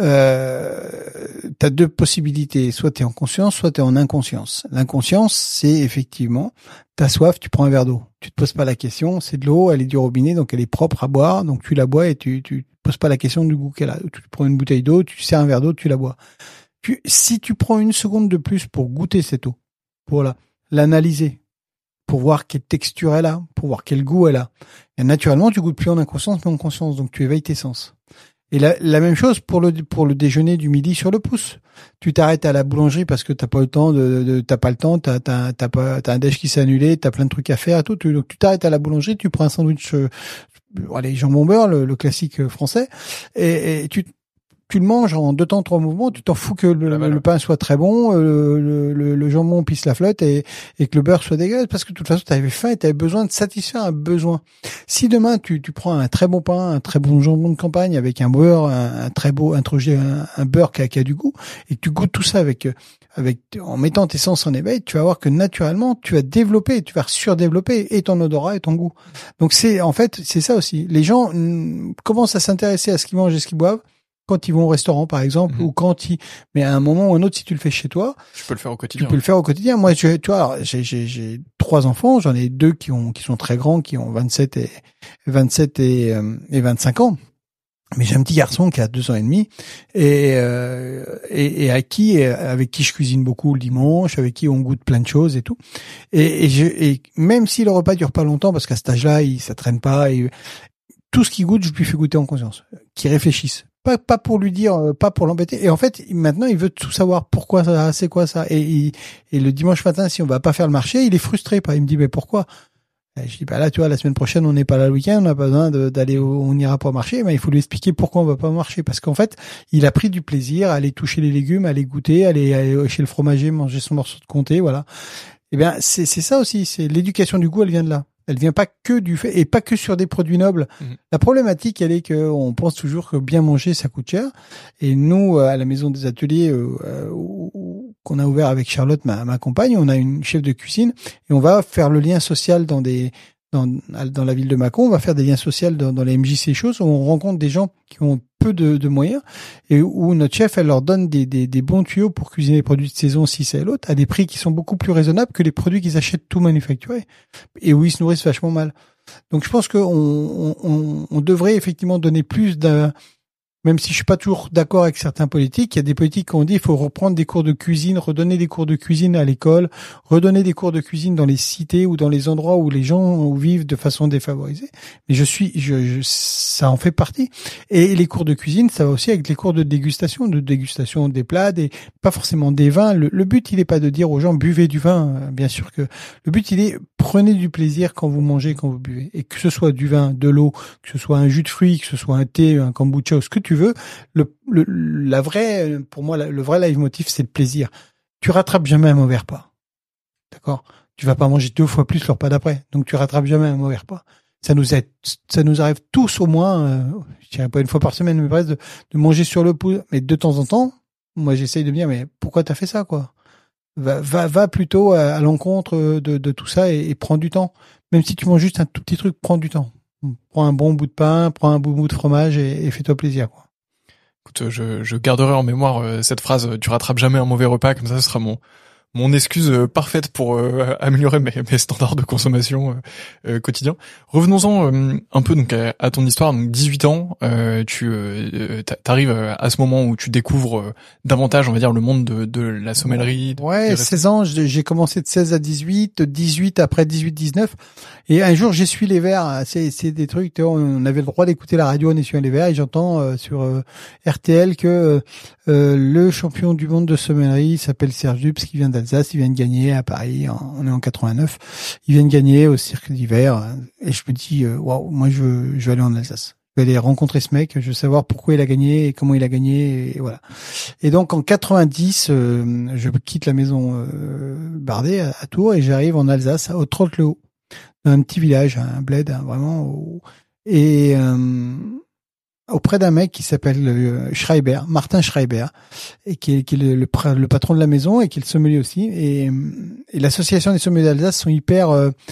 t'as deux possibilités, soit t'es en conscience, soit t'es en inconscience. L'inconscience, c'est effectivement, t'as soif, tu prends un verre d'eau. Tu te poses pas la question, c'est de l'eau, elle est du robinet, donc elle est propre à boire, donc tu la bois et tu te poses pas la question du goût qu'elle a. Tu prends une bouteille d'eau, tu sers un verre d'eau, tu la bois. Si tu prends une seconde de plus pour goûter cette eau, pour l'analyser, pour voir quelle texture elle a, pour voir quel goût elle a. Et naturellement, tu goûtes plus en inconscience, mais en conscience. Donc, tu éveilles tes sens. Et la même chose pour le déjeuner du midi sur le pouce. Tu t'arrêtes à la boulangerie parce que t'as pas le temps t'as un déj qui s'est annulé, t'as plein de trucs à faire et tout. Donc, tu t'arrêtes à la boulangerie, tu prends un sandwich, jambon beurre, le classique français, et tu le manges en 2 temps, 3 mouvements, tu t'en fous que le pain soit très bon, le jambon pisse la flotte et que le beurre soit dégueulasse, parce que de toute façon, tu avais faim et tu avais besoin de satisfaire un besoin. Si demain, tu prends un très bon pain, un très bon jambon de campagne avec un beurre, un beurre qui a du goût, et que tu goûtes tout ça en mettant tes sens en éveil, tu vas voir que naturellement, tu vas développer, tu vas surdévelopper et ton odorat et ton goût. Donc c'est ça aussi. Les gens commencent à s'intéresser à ce qu'ils mangent et ce qu'ils boivent quand ils vont au restaurant, par exemple, ou mais à un moment ou un autre, si tu le fais chez toi, tu peux le faire au quotidien. Moi, tu vois, alors, j'ai 3 enfants, j'en ai 2 qui sont très grands, qui ont 27 et 25 ans. Mais j'ai un petit garçon qui a 2 ans et demi et avec qui je cuisine beaucoup le dimanche, avec qui on goûte plein de choses et tout. Et même si le repas dure pas longtemps, parce qu'à cet âge-là, ça traîne pas, et tout ce qu'il goûte, je lui fais goûter en conscience, qu'il réfléchisse. Pas pour lui dire, pas pour l'embêter. Et en fait, maintenant, il veut tout savoir. Pourquoi ça, c'est quoi ça? Et le dimanche matin, si on va pas faire le marché, il est frustré. Il me dit, mais pourquoi? Et je dis, là, tu vois, la semaine prochaine, on n'est pas là le week-end, on n'a pas besoin d'aller on ira pas au marché, mais il faut lui expliquer pourquoi on va pas au marché. Parce qu'en fait, il a pris du plaisir à aller toucher les légumes, à aller goûter, aller chez le fromager, manger son morceau de comté, voilà. Eh bien, c'est ça aussi. C'est l'éducation du goût, elle vient de là. Elle vient pas que du fait, et pas que sur des produits nobles. La problématique, elle est que on pense toujours que bien manger, ça coûte cher. Et nous, à la maison des ateliers, qu'on a ouvert avec Charlotte, ma compagne, on a une chef de cuisine, et on va faire le lien social dans la ville de Mâcon, on va faire des liens sociaux dans les MJC choses, où on rencontre des gens qui ont peu de moyens, et où notre chef, elle leur donne des bons tuyaux pour cuisiner les produits de saison, si c'est l'autre, à des prix qui sont beaucoup plus raisonnables que les produits qu'ils achètent tout manufacturés, et où ils se nourrissent vachement mal. Donc je pense que on devrait effectivement donner plus même si je suis pas toujours d'accord avec certains politiques, il y a des politiques qui ont dit il faut reprendre des cours de cuisine, redonner des cours de cuisine à l'école, redonner des cours de cuisine dans les cités ou dans les endroits où les gens vivent de façon défavorisée. Mais ça en fait partie. Et les cours de cuisine, ça va aussi avec les cours de dégustation des plats, pas forcément des vins. Le but, il est pas de dire aux gens buvez du vin, bien sûr que le but, il est prenez du plaisir quand vous mangez, quand vous buvez. Et que ce soit du vin, de l'eau, que ce soit un jus de fruits, que ce soit un thé, un kombucha, ou ce que tu tu veux. Pour moi, le vrai leitmotiv, c'est le plaisir. Tu rattrapes jamais un mauvais repas. D'accord? Tu vas pas manger 2 fois plus le repas d'après. Donc, tu rattrapes jamais un mauvais repas. Ça nous arrive tous au moins, je dirais pas une fois par semaine, mais presque de manger sur le pouls. Mais de temps en temps, moi, j'essaye de me dire, mais pourquoi t'as fait ça, quoi? Va plutôt à l'encontre de tout ça et prends du temps. Même si tu manges juste un tout petit truc, prends du temps. Prends un bon bout de pain, prends un bout de fromage et fais-toi plaisir, quoi. Écoute, je garderai en mémoire cette phrase, tu rattrapes jamais un mauvais repas, comme ça ce sera mon excuse parfaite pour améliorer mes standards de consommation quotidien. Revenons-en un peu donc à ton histoire. Donc 18 ans, tu t'arrives à ce moment où tu découvres davantage, on va dire, le monde de la sommellerie. Ouais, 16 ans, j'ai commencé de 16 à 18, de 18 après 18-19. Et un jour, j'essuie les verres. C'est des trucs, on avait le droit d'écouter la radio en essuyant les verres et j'entends sur RTL que le champion du monde de sommellerie s'appelle Serge Dubs, qui vient d'Alsace, il vient de gagner à Paris, on est en 89, il vient de gagner au cirque d'hiver, et je me dis, waouh, moi je vais aller en Alsace. Je vais aller rencontrer ce mec, je veux savoir pourquoi il a gagné et comment il a gagné, et voilà. Et donc en 90, je quitte la maison Bardet à Tours et j'arrive en Alsace, à Haute-Rotte-le-Haut, dans un petit village, un bled, vraiment, et auprès d'un mec qui s'appelle Schreiber, Martin Schreiber, et qui est le patron de la maison et qui est le sommelier aussi. Et l'association des sommeliers d'Alsace sont hyper,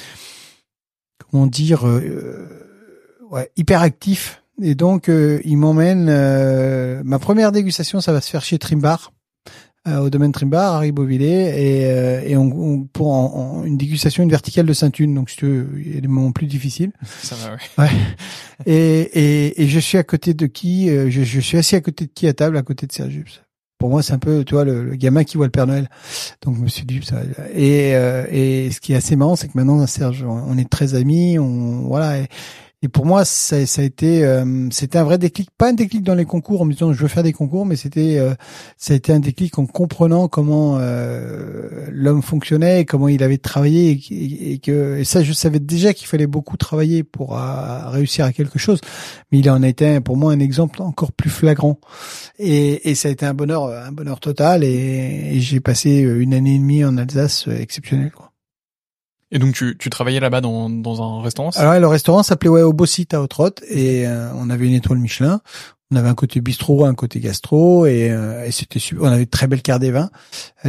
hyper actifs. Et donc ils m'emmènent. Ma première dégustation, ça va se faire chez Trimbar, au domaine Trimbar, à Ribeauvillé, et on pour une dégustation, une verticale de Sainte-Une. Donc, si tu veux, il y a des moments plus difficiles. Ça va, ouais. Ouais. Et je suis à côté de qui? Je suis assis à côté de qui à table? À côté de Serge Dubs. Pour moi, c'est un peu, tu vois, le gamin qui voit le Père Noël. Donc, Monsieur Dubs. Et ce qui est assez marrant, c'est que maintenant, Serge, on est très amis. Voilà. Et pour moi, ça a été, c'était un vrai déclic, pas un déclic dans les concours en me disant je veux faire des concours, mais ça a été un déclic en comprenant comment l'homme fonctionnait, et comment il avait travaillé, et ça, je savais déjà qu'il fallait beaucoup travailler pour réussir à quelque chose, mais il en a été pour moi un exemple encore plus flagrant. Et ça a été un bonheur total, et j'ai passé 1 année et demie en Alsace exceptionnelle, quoi. Et donc tu travaillais là-bas dans un restaurant? Alors le restaurant s'appelait Au Bossit à Haute-Rotte, et on avait une étoile Michelin. On avait un côté bistrot, un côté gastro, et c'était super. On avait de très belles cartes des vins.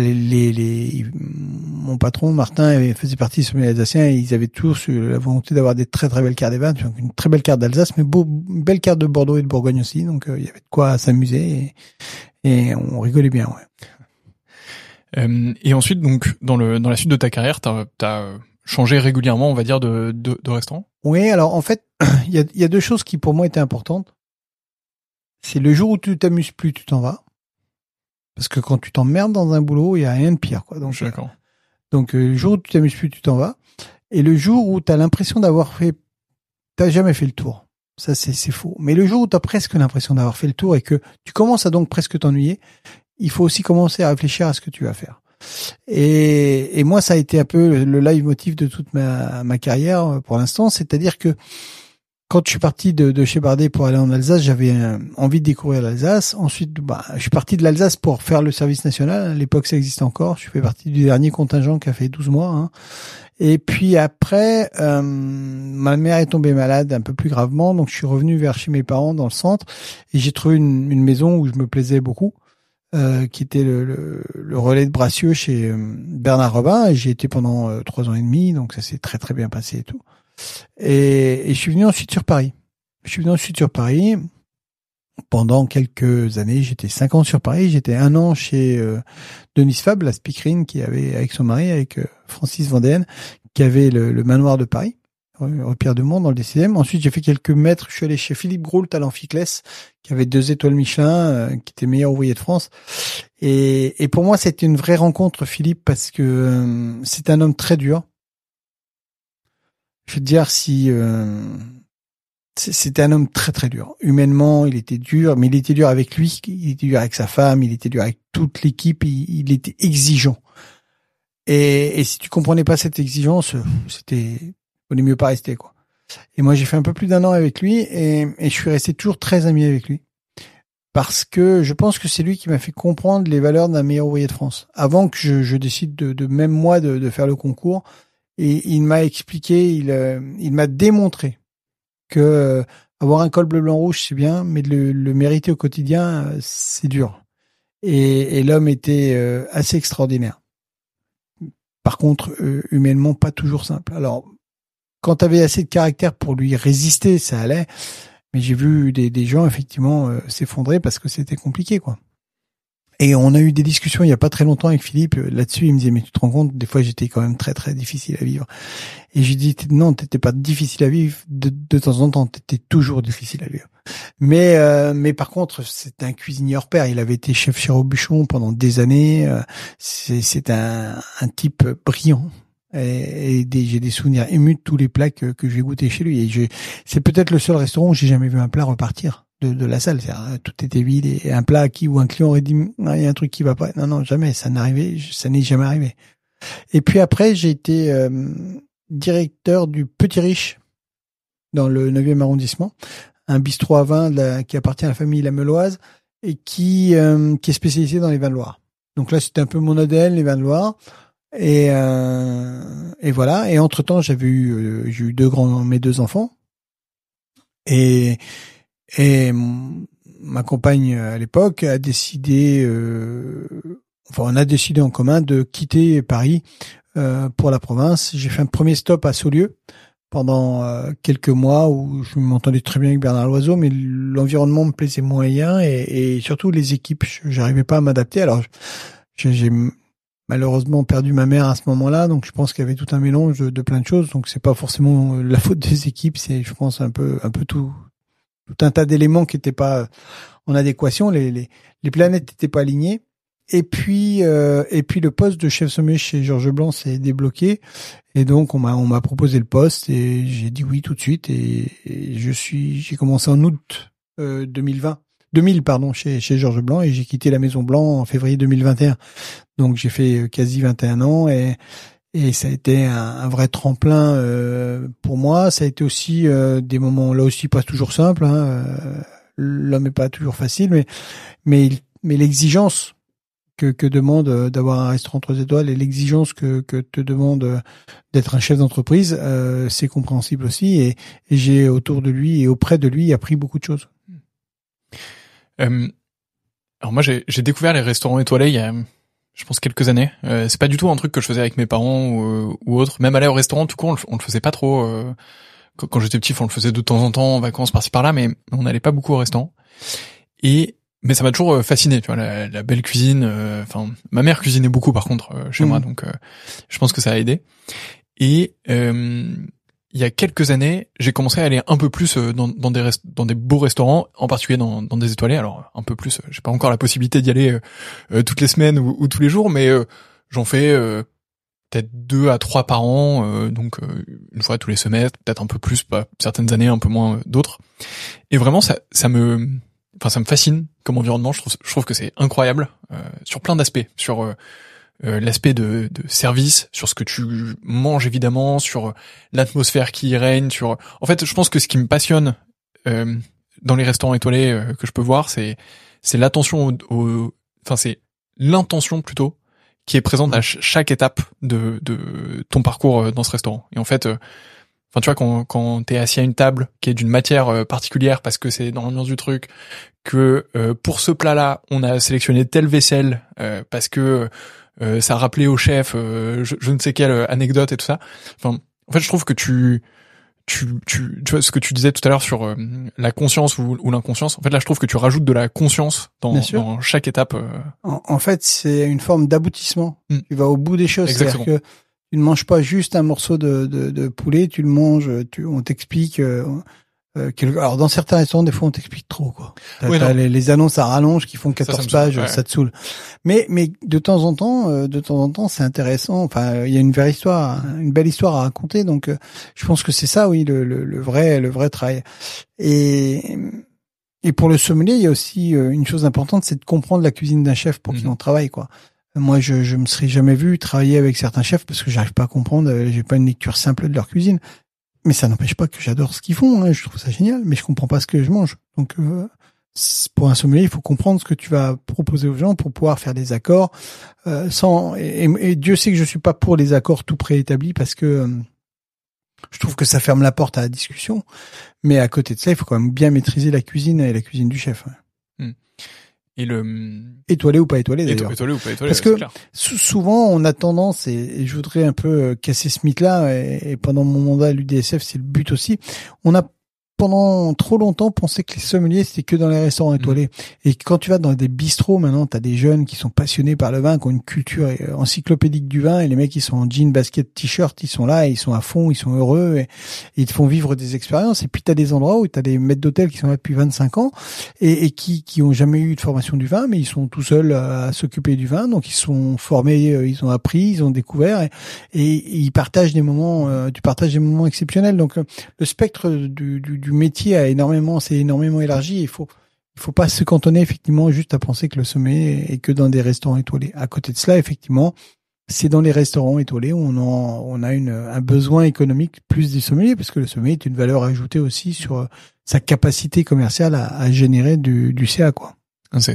Mon patron Martin faisait partie des sommeliers alsaciens, et ils avaient tous la volonté d'avoir des très très belles cartes des vins. Donc une très belle carte d'Alsace, mais une belle carte de Bordeaux et de Bourgogne aussi. Donc il y avait de quoi s'amuser, et on rigolait bien. Ouais. Et ensuite, donc dans la suite de ta carrière, t'as changé régulièrement, on va dire, de restaurant? Oui, alors en fait, il y a 2 choses qui pour moi étaient importantes. C'est le jour où tu t'amuses plus, tu t'en vas. Parce que quand tu t'emmerdes dans un boulot, il y a rien de pire, quoi. Donc, d'accord. Donc le jour où tu t'amuses plus, tu t'en vas. Et le jour où tu as l'impression t'as jamais fait le tour. Ça, c'est faux. Mais le jour où tu as presque l'impression d'avoir fait le tour et que tu commences à donc presque t'ennuyer, il faut aussi commencer à réfléchir à ce que tu vas faire. Et moi, ça a été un peu le leitmotiv de toute ma carrière pour l'instant. C'est-à-dire que quand je suis parti de chez Bardet pour aller en Alsace, j'avais envie de découvrir l'Alsace. Ensuite, je suis parti de l'Alsace pour faire le service national. À l'époque, ça existe encore. Je fais partie du dernier contingent qui a fait 12 mois. Hein. Et puis après, ma mère est tombée malade un peu plus gravement. Donc, je suis revenu vers chez mes parents dans le centre. Et j'ai trouvé une maison où je me plaisais beaucoup. Qui était le relais de Bracieux chez Bernard Robin, et j'ai été pendant 3 ans et demi, donc ça s'est très très bien passé et tout. Et je suis venu ensuite sur Paris. Pendant quelques années, j'étais 5 ans sur Paris, j'étais 1 an chez Denise Fab, la speakerine qui avait avec son mari, avec Francis Vendéenne, qui avait le manoir de Paris, rue Pierre de Mont dans le 10e. Ensuite, j'ai fait quelques mètres. Je suis allé chez Philippe Groult à l'Amphiclès, qui avait 2 étoiles Michelin, qui était meilleur ouvrier de France. Et pour moi, c'était une vraie rencontre, Philippe, parce que c'est un homme très dur. Je veux te dire, c'était un homme très très dur. Humainement, il était dur, mais il était dur avec lui, il était dur avec sa femme, il était dur avec toute l'équipe, il était exigeant. Et si tu comprenais pas cette exigence, valait mieux pas rester, quoi. Et moi, j'ai fait un peu plus d'1 an avec lui, et je suis resté toujours très ami avec lui. parce que je pense que c'est lui qui m'a fait comprendre les valeurs d'un meilleur ouvrier de France. Avant que je décide de même moi de faire le concours, et il m'a expliqué, il m'a démontré que avoir un col bleu blanc rouge c'est bien, mais de le mériter au quotidien c'est dur. Et l'homme était assez extraordinaire. Par contre, humainement pas toujours simple. Alors quand tu avais assez de caractère pour lui résister, ça allait. Mais j'ai vu des gens effectivement s'effondrer parce que c'était compliqué, quoi. Et on a eu des discussions il y a pas très longtemps avec Philippe là-dessus. Il me disait mais tu te rends compte, des fois j'étais quand même très très difficile à vivre. Et j'ai dit non, t'étais pas difficile à vivre de temps en temps, t'étais toujours difficile à vivre. Mais par contre c'est un cuisinier hors pair. Il avait été chef chez Robuchon pendant des années. C'est un type brillant. Et j'ai des souvenirs émus de tous les plats que j'ai goûté chez lui. Et c'est peut-être le seul restaurant où j'ai jamais vu un plat repartir de la salle. Tout était vide et un plat où un client aurait dit il y a un truc qui va pas. Non, jamais. Ça n'est jamais arrivé. Et puis après, j'ai été directeur du Petit Riche dans le 9e arrondissement, un bistrot à vin qui appartient à la famille Lameloise et qui est spécialisé dans les vins de Loire. Donc là, c'était un peu mon ADN, les vins de Loire. Et voilà. Et entre temps, j'ai eu mes deux enfants. Et ma compagne à l'époque a décidé, on a décidé en commun de quitter Paris pour la province. J'ai fait un premier stop à Saulieu pendant quelques mois où je m'entendais très bien avec Bernard Loiseau, mais l'environnement me plaisait moyen et surtout les équipes, j'arrivais pas à m'adapter. Alors j'ai malheureusement perdu ma mère à ce moment-là, donc je pense qu'il y avait tout un mélange de plein de choses. Donc c'est pas forcément la faute des équipes, c'est je pense un peu tout un tas d'éléments qui étaient pas en adéquation, les planètes n'étaient pas alignées. Et puis le poste de chef sommelier chez Georges Blanc s'est débloqué et donc on m'a proposé le poste et j'ai dit oui tout de suite et j'ai commencé en août 2000 chez Georges Blanc et j'ai quitté la Maison Blanc en février 2021. Donc j'ai fait quasi 21 ans et ça a été un vrai tremplin pour moi. Ça a été aussi des moments là aussi pas toujours simples. L'homme est pas toujours facile, mais l'exigence que demande d'avoir un restaurant 3 étoiles et l'exigence que te demande d'être un chef d'entreprise, c'est compréhensible aussi. Et j'ai autour de lui et auprès de lui appris beaucoup de choses. Alors moi j'ai découvert les restaurants étoilés il y a je pense quelques années. C'est pas du tout un truc que je faisais avec mes parents ou autre. Même aller au restaurant tout court, on le faisait pas trop. Quand j'étais petit, on le faisait de temps en temps en vacances par-ci par-là, mais on n'allait pas beaucoup au restaurant. Mais ça m'a toujours fasciné, tu vois, la belle cuisine. Enfin, ma mère cuisinait beaucoup par contre chez moi, donc je pense que ça a aidé. Et il y a quelques années, j'ai commencé à aller un peu plus dans des beaux restaurants, en particulier dans des étoilés. Alors un peu plus, j'ai pas encore la possibilité d'y aller toutes les semaines ou tous les jours, mais j'en fais peut-être 2 à 3 par an, donc une fois tous les semestres, peut-être un peu plus, pas certaines années un peu moins d'autres. Et vraiment ça me fascine comme environnement. Je trouve que c'est incroyable sur plein d'aspects, sur l'aspect de service, sur ce que tu manges évidemment, sur l'atmosphère qui y règne, sur. En fait, je pense que ce qui me passionne dans les restaurants étoilés que je peux voir, c'est l'attention c'est l'intention plutôt qui est présente à chaque étape de ton parcours dans ce restaurant. Et en fait, tu vois, quand t'es assis à une table qui est d'une matière particulière parce que c'est dans l'ambiance du truc, que pour ce plat-là, on a sélectionné telle vaisselle parce que ça rappelait au chef je ne sais quelle anecdote et tout ça. Enfin, en fait, je trouve que tu vois ce que tu disais tout à l'heure sur la conscience ou l'inconscience. En fait, là, je trouve que tu rajoutes de la conscience dans chaque étape. En fait, c'est une forme d'aboutissement. Tu vas au bout des choses. Exactement. C'est-à-dire que tu ne manges pas juste un morceau de poulet, tu le manges, on t'explique. Alors dans certains restaurants, des fois, on t'explique trop, quoi. T'as les annonces à rallonge qui font 14 pages, ça te saoule. Mais de temps en temps, c'est intéressant. Enfin, il y a une vraie histoire, une belle histoire à raconter. Donc, je pense que c'est ça, oui, le vrai travail. Et pour le sommelier, il y a aussi une chose importante, c'est de comprendre la cuisine d'un chef pour qu'il en travaille, quoi. Moi, je me serais jamais vu travailler avec certains chefs parce que j'arrive pas à comprendre. J'ai pas une lecture simple de leur cuisine. Mais ça n'empêche pas que j'adore ce qu'ils font, je trouve ça génial, mais je comprends pas ce que je mange. Donc Pour un sommelier, il faut comprendre ce que tu vas proposer aux gens pour pouvoir faire des accords sans. Et Dieu sait que je suis pas pour les accords tout préétablis parce que je trouve que ça ferme la porte à la discussion. Mais à côté de ça, il faut quand même bien maîtriser la cuisine et la cuisine du chef. Ouais. Et étoilé ou pas étoilé d'ailleurs. Étoilé ou pas étoilé. Parce que souvent on a tendance, et je voudrais un peu casser ce mythe-là, et pendant mon mandat à l'UDSF, c'est le but aussi. On a pendant trop longtemps pensé que les sommeliers c'était que dans les restaurants étoilés. Et quand tu vas dans des bistrots maintenant, t'as des jeunes qui sont passionnés par le vin, qui ont une culture encyclopédique du vin, et les mecs ils sont en jean, basket, t-shirt, ils sont là, et ils sont à fond, ils sont heureux, et ils te font vivre des expériences. Et puis t'as des endroits où t'as des maîtres d'hôtel qui sont là depuis 25 ans et qui ont jamais eu de formation du vin, mais ils sont tout seuls à s'occuper du vin, donc ils sont formés, ils ont appris, ils ont découvert, et ils partagent des moments, tu partages des moments exceptionnels. Donc le spectre du métier s'est énormément élargi. Il faut pas se cantonner effectivement juste à penser que le sommet est que dans des restaurants étoilés. À côté de cela, effectivement, c'est dans les restaurants étoilés où on a un besoin économique plus des sommeliers, parce que le sommelier est une valeur ajoutée aussi sur sa capacité commerciale à générer du CA, quoi. Enfin,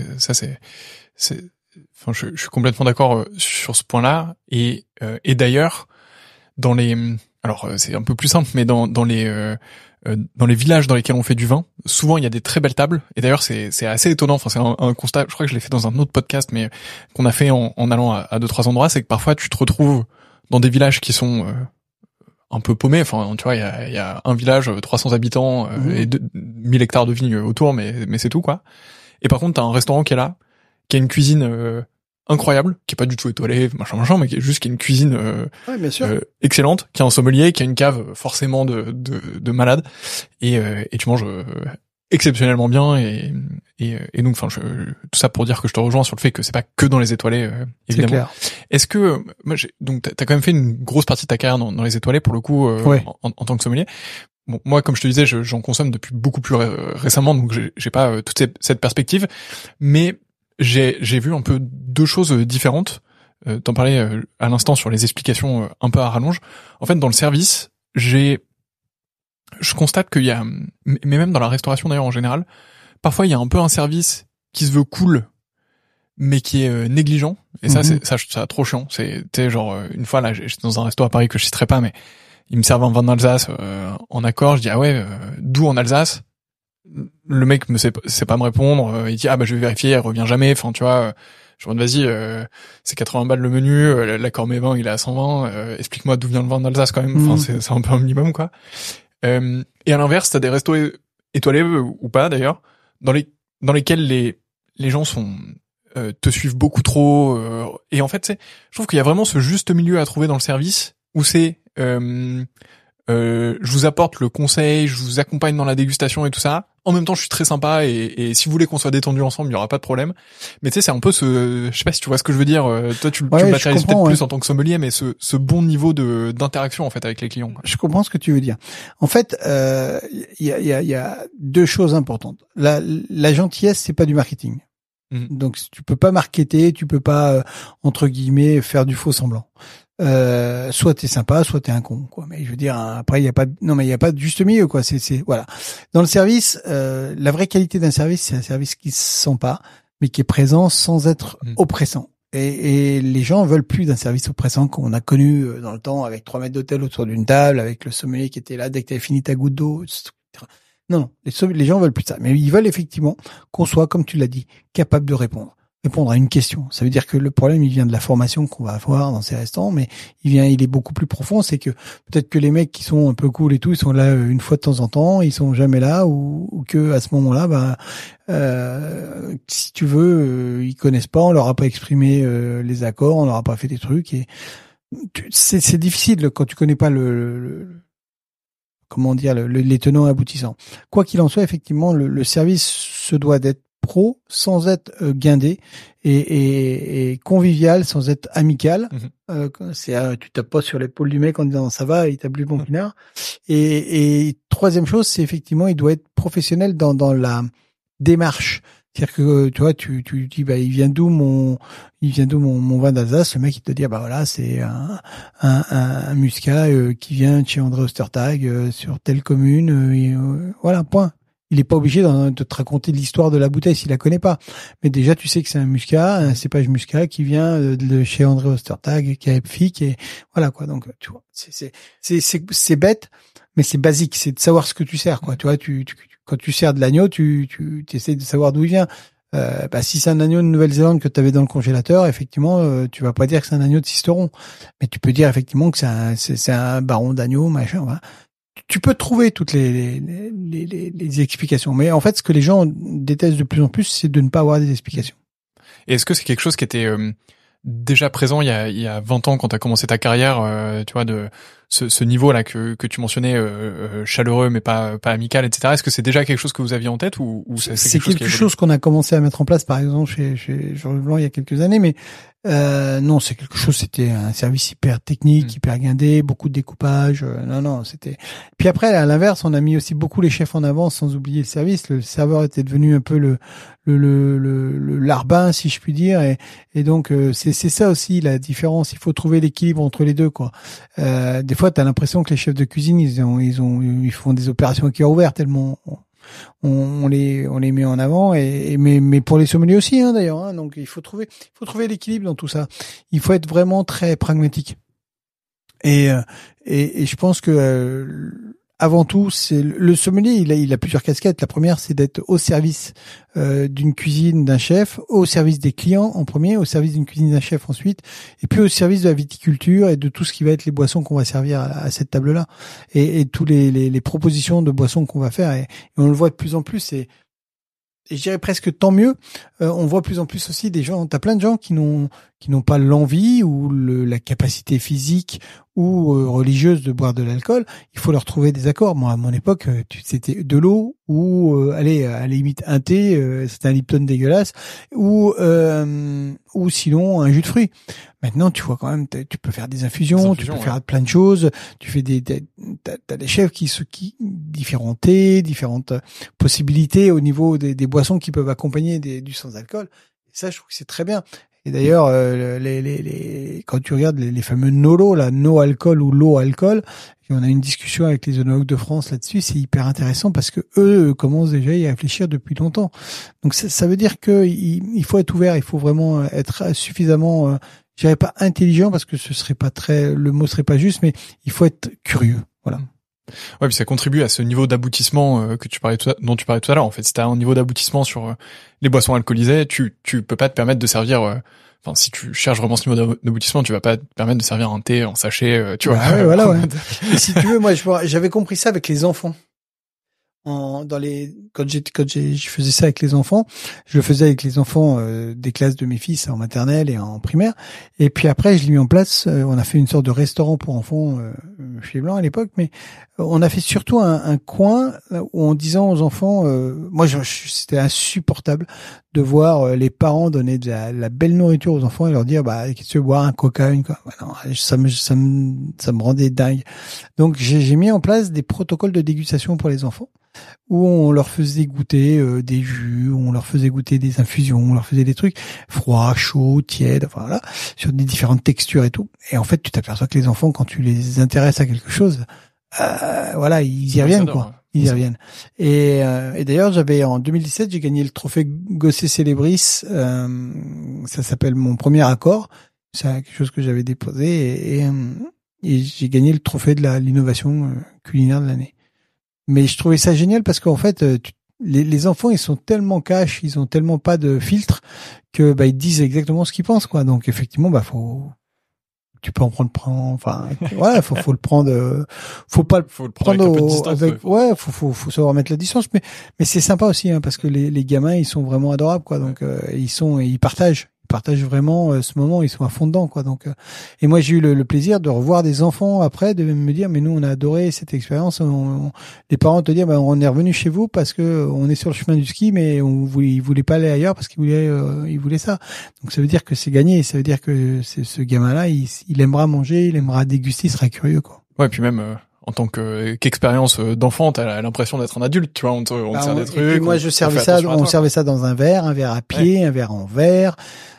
je suis complètement d'accord sur ce point-là. Et d'ailleurs, alors c'est un peu plus simple, mais dans les villages dans lesquels on fait du vin, souvent il y a des très belles tables. Et d'ailleurs c'est assez étonnant. Enfin c'est un constat. Je crois que je l'ai fait dans un autre podcast, mais qu'on a fait en allant à 2-3 endroits, c'est que parfois tu te retrouves dans des villages qui sont un peu paumés. Enfin tu vois, il y a un village 300 habitants et 1000 hectares de vignes autour, mais c'est tout quoi. Et par contre t'as un restaurant qui est là, qui a une cuisine incroyable, qui est pas du tout étoilée, machin, mais qui est une cuisine bien sûr. excellente, qui a un sommelier, qui a une cave forcément de malade, et tu manges exceptionnellement bien, et donc enfin tout ça pour dire que je te rejoins sur le fait que c'est pas que dans les étoilés, évidemment. C'est clair. Est-ce que donc t'as quand même fait une grosse partie de ta carrière dans les étoilés pour le coup en tant que sommelier. Bon, moi comme je te disais, j'en consomme depuis beaucoup plus récemment, donc j'ai pas toute cette perspective, mais j'ai vu un peu deux choses différentes. T'en parlais à l'instant sur les explications un peu à rallonge. En fait, dans le service, je constate qu'il y a, mais même dans la restauration d'ailleurs en général, parfois il y a un peu un service qui se veut cool, mais qui est négligent. Et ça, c'est ça trop chiant. C'était genre une fois là, j'étais dans un resto à Paris que je citerai pas, mais ils me servent un vin d'Alsace en accord. Je dis ah ouais, d'où en Alsace? Le mec sait pas me répondre, il dit ah bah je vais vérifier, elle revient jamais, enfin tu vois, je me dis vas-y, c'est 80 balles le menu, l'accord mes vins il est à 120, explique-moi d'où vient le vin d'Alsace quand même, enfin c'est un peu un minimum quoi. Et à l'inverse, t'as des restos étoilés ou pas d'ailleurs, dans lesquels les gens te suivent beaucoup trop, et en fait tu sais, je trouve qu'il y a vraiment ce juste milieu à trouver dans le service où c'est je vous apporte le conseil, je vous accompagne dans la dégustation et tout ça. En même temps, je suis très sympa et si vous voulez qu'on soit détendu ensemble, il y aura pas de problème. Mais tu sais, c'est un peu je sais pas si tu vois ce que je veux dire. Toi, tu matérialises peut-être plus en tant que sommelier, mais ce bon niveau d'interaction en fait avec les clients. Quoi. Je comprends ce que tu veux dire. En fait, il y a deux choses importantes. La gentillesse, c'est pas du marketing. Donc, tu peux pas marketer, tu peux pas entre guillemets faire du faux semblant. Soit t'es sympa, soit t'es un con, quoi. Mais je veux dire, après, il y a pas de juste milieu, quoi. C'est voilà. Dans le service, la vraie qualité d'un service, c'est un service qui se sent pas, mais qui est présent sans être oppressant. Et les gens veulent plus d'un service oppressant qu'on a connu dans le temps avec 3 mètres d'hôtel autour d'une table, avec le sommelier qui était là dès que t'avais fini ta goutte d'eau, etc. Non, les gens veulent plus de ça. Mais ils veulent effectivement qu'on soit, comme tu l'as dit, capable de répondre à une question. Ça veut dire que le problème, il vient de la formation qu'on va avoir dans ces restaurants, mais il est beaucoup plus profond. C'est que peut-être que les mecs qui sont un peu cool et tout, ils sont là une fois de temps en temps, ils sont jamais là, ou que à ce moment-là, si tu veux, ils connaissent pas, on leur a pas exprimé les accords, on leur a pas fait des trucs, et c'est difficile quand tu connais pas les tenants et aboutissants. Quoi qu'il en soit, effectivement, le service se doit d'être pro sans être guindé et convivial sans être amical. Tu tapes pas sur l'épaule du mec en disant ça va, il t'a bu le bon pinard. Et troisième chose, c'est effectivement il doit être professionnel dans la démarche. C'est-à-dire que tu vois, tu dis il vient d'où mon vin d'Alsace, le mec il te dit bah voilà, c'est un muscat qui vient de chez André Ostertag sur telle commune, voilà, point. Il est pas obligé de te raconter l'histoire de la bouteille s'il la connaît pas. Mais déjà, tu sais que c'est un muscat, un cépage muscat qui vient de chez André Ostertag, qui a Epfic, et voilà, quoi. Donc, tu vois, c'est bête, mais c'est basique. C'est de savoir ce que tu sers, quoi. Tu vois, quand tu sers de l'agneau, tu essaies de savoir d'où il vient. Si c'est un agneau de Nouvelle-Zélande que tu avais dans le congélateur, effectivement, tu vas pas dire que c'est un agneau de Sisteron. Mais tu peux dire effectivement que c'est un baron d'agneau, machin, voilà. Tu peux trouver toutes les explications. Mais en fait, ce que les gens détestent de plus en plus, c'est de ne pas avoir des explications. Et est-ce que c'est quelque chose qui était déjà présent il y a 20 ans quand tu as commencé ta carrière, tu vois, de ce niveau-là que tu mennebais, chaleureux mais pas amical, etc. Est-ce que c'est déjà quelque chose que vous aviez en tête ou c'est quelque chose qu'on a commencé à mettre en place, par exemple, chez Georges Blanc il y a quelques années, mais non, c'est quelque chose, c'était un service hyper technique, hyper guindé, beaucoup de découpage. Non, c'était. Puis après, à l'inverse, on a mis aussi beaucoup les chefs en avant, sans oublier le service. Le serveur était devenu un peu le larbin, si je puis dire, et donc c'est ça aussi la différence. Il faut trouver l'équilibre entre les deux, quoi. Des fois, t'as l'impression que les chefs de cuisine, ils font des opérations à cœur ouvert tellement on les met en avant, mais pour les sommeliers aussi, hein, d'ailleurs, hein. Donc il faut trouver l'équilibre dans tout ça. Il faut être vraiment très pragmatique. Et je pense que avant tout, c'est le sommelier, il a plusieurs casquettes. La première, c'est d'être au service d'une cuisine d'un chef, au service des clients en premier, au service d'une cuisine d'un chef ensuite, et puis au service de la viticulture et de tout ce qui va être les boissons qu'on va servir à cette table-là, et tous les propositions de boissons qu'on va faire. Et on le voit de plus en plus. Et je dirais presque tant mieux. On voit de plus en plus aussi des gens. T'as plein de gens qui n'ont pas l'envie ou la capacité physique ou religieuse de boire de l'alcool. Il faut leur trouver des accords. Moi, à mon époque, c'était de l'eau ou à la limite un thé. C'était un Lipton dégueulasse ou sinon un jus de fruits. Maintenant, tu vois quand même, tu peux faire des infusions, tu peux faire plein de choses. Tu fais t'as des chefs qui différents thés, différentes possibilités au niveau des boissons qui peuvent accompagner du sans-alcool. Et ça, je trouve que c'est très bien. Et d'ailleurs, quand tu regardes les fameux NOLO, là, no alcool ou low alcool, et on a une discussion avec les œnologues de France là-dessus, c'est hyper intéressant parce que eux commencent déjà à y réfléchir depuis longtemps. Donc ça veut dire que il faut être ouvert, il faut vraiment être suffisamment, je dirais pas intelligent parce que le mot serait pas juste, mais il faut être curieux. Voilà. Ouais, puis ça contribue à ce niveau d'aboutissement dont tu parlais tout à l'heure. En fait, si t'as un niveau d'aboutissement sur les boissons alcoolisées, tu peux pas te permettre de servir. Si tu cherches vraiment ce niveau d'aboutissement, tu vas pas te permettre de servir un thé en sachet, tu vois. Ouais, voilà, ouais. Et si tu veux, moi, j'avais compris ça avec les enfants. Quand je faisais ça avec les enfants, je le faisais avec les enfants des classes de mes fils en maternelle et en primaire. Et puis après, je l'ai mis en place. On a fait une sorte de restaurant pour enfants chez Blanc à l'époque, mais on a fait surtout un coin où en disant aux enfants, moi, c'était insupportable de voir les parents donner de la belle nourriture aux enfants et leur dire, qu'est-ce que tu veux boire, un coca, une quoi. Non, ça me rendait dingue. Donc j'ai mis en place des protocoles de dégustation pour les enfants, où on leur faisait goûter des jus, on leur faisait goûter des infusions, on leur faisait des trucs froids, chauds, tièdes, enfin voilà, sur des différentes textures et tout. Et en fait, tu t'aperçois que les enfants, quand tu les intéresses à quelque chose, voilà, ils y reviennent, quoi. Ils y reviennent. Et d'ailleurs, en 2017, j'ai gagné le trophée Gosset Célébris. Ça s'appelle mon premier accord. C'est quelque chose que j'avais déposé et j'ai gagné le trophée de l'innovation culinaire de l'année. Mais je trouvais ça génial parce qu'en fait, les enfants, ils sont tellement cash, ils ont tellement pas de filtre que ils disent exactement ce qu'ils pensent, quoi. Donc effectivement, tu peux en prendre, enfin, voilà, faut le prendre, faut pas le prendre avec un peu de distance, avec, faut savoir mettre la distance, mais c'est sympa aussi, hein, parce que les gamins, ils sont vraiment adorables, quoi. Donc ils partagent vraiment ce moment, ils sont à fond dedans, quoi. Donc et moi j'ai eu le plaisir de revoir des enfants après, de me dire mais nous on a adoré cette expérience. Les parents te disent on est revenu chez vous parce que on est sur le chemin du ski, mais ils voulaient pas aller ailleurs parce qu'ils voulaient ça. Donc ça veut dire que c'est gagné, ça veut dire que ce gamin-là il aimera manger, il aimera déguster, il sera curieux, quoi. Ouais, puis même en tant qu'expérience d'enfant, t'as l'impression d'être un adulte, tu vois, on te sert des trucs. Et puis moi, on servait ça dans un verre à pied, un verre en verre.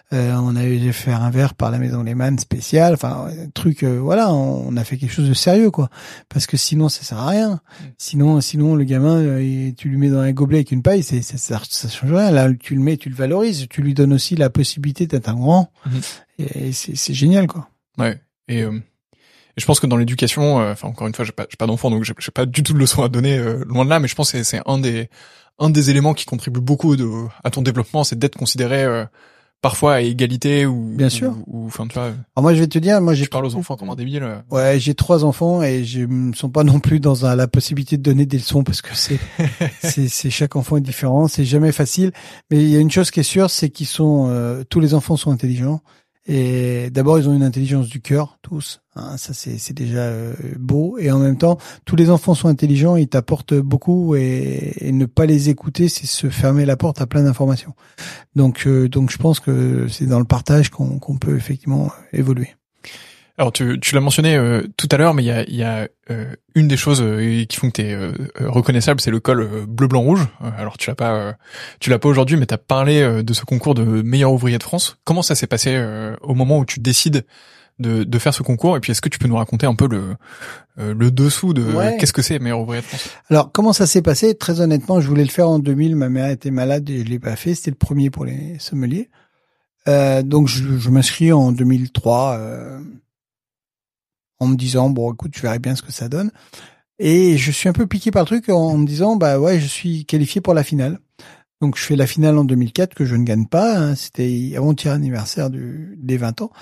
On avait fait un verre par la Maison Lehmann spécial. Enfin, un truc, voilà, on a fait quelque chose de sérieux, quoi. Parce que sinon, ça sert à rien. Sinon, le gamin, tu lui mets dans un gobelet avec une paille, ça change rien. Là, tu le mets, tu le valorises, tu lui donnes aussi la possibilité d'être un grand. Et c'est génial, quoi. Ouais. Et je pense que dans l'éducation, enfin encore une fois, j'ai pas d'enfant, donc j'ai pas du tout de leçon à donner, loin de là, mais je pense que c'est un des éléments qui contribue beaucoup à ton développement, c'est d'être considéré parfois à égalité ou bien sûr. Ou enfin tu vois. Alors moi je vais te dire, je parle aux enfants comme un débile. Ouais, j'ai 3 enfants et je ne sont pas non plus dans la possibilité de donner des leçons parce que c'est chaque enfant est différent, c'est jamais facile. Mais il y a une chose qui est sûre, c'est qu'ils sont tous les enfants sont intelligents. Et d'abord, ils ont une intelligence du cœur, tous. Hein, ça, c'est déjà beau. Et en même temps, tous les enfants sont intelligents, ils t'apportent beaucoup. Et ne pas les écouter, c'est se fermer la porte à plein d'informations. Donc, je pense que c'est dans le partage qu'on peut effectivement évoluer. Alors, tu l'as mentionné tout à l'heure, mais il y a une des choses qui font que t'es reconnaissable, c'est le col bleu, blanc, rouge. Alors, tu l'as pas aujourd'hui, mais t'as parlé de ce concours de meilleur ouvrier de France. Comment ça s'est passé au moment où tu décides de faire ce concours? Et puis, est-ce que tu peux nous raconter un peu le dessous de qu'est-ce que c'est meilleur ouvrier de France? Alors, comment ça s'est passé? Très honnêtement, je voulais le faire en 2000. Ma mère était malade et je l'ai pas fait. C'était le premier pour les sommeliers. Donc, je m'inscris en 2003. En me disant, bon, écoute, je verrai bien ce que ça donne. Et je suis un peu piqué par le truc en me disant, bah ouais, je suis qualifié pour la finale. Donc, je fais la finale en 2004 que je ne gagne pas. Hein, c'était avant-hier anniversaire des 20 ans.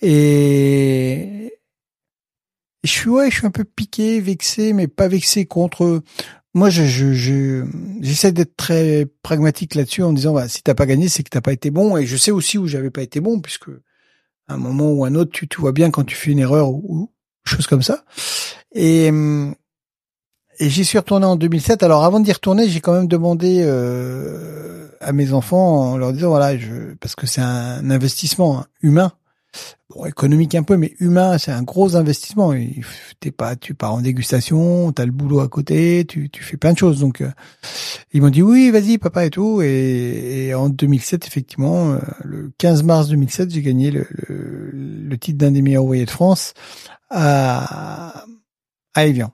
Et je suis un peu piqué, vexé, mais pas vexé contre. Moi, j'essaie d'être très pragmatique là-dessus en disant, bah, si t'as pas gagné, c'est que t'as pas été bon. Et je sais aussi où j'avais pas été bon, puisque à un moment ou un autre, tu vois bien quand tu fais une erreur ou chose comme ça. Et j'y suis retourné en 2007. Alors avant d'y retourner, j'ai quand même demandé à mes enfants en leur disant voilà, parce que c'est un investissement humain, bon économique un peu, mais humain, c'est un gros investissement. Tu pars en dégustation, t'as le boulot à côté, tu fais plein de choses. Donc ils m'ont dit oui, vas-y papa et tout. Et en 2007, effectivement, le 15 mars 2007, j'ai gagné le titre d'un des meilleurs ouvriers de France à Évian.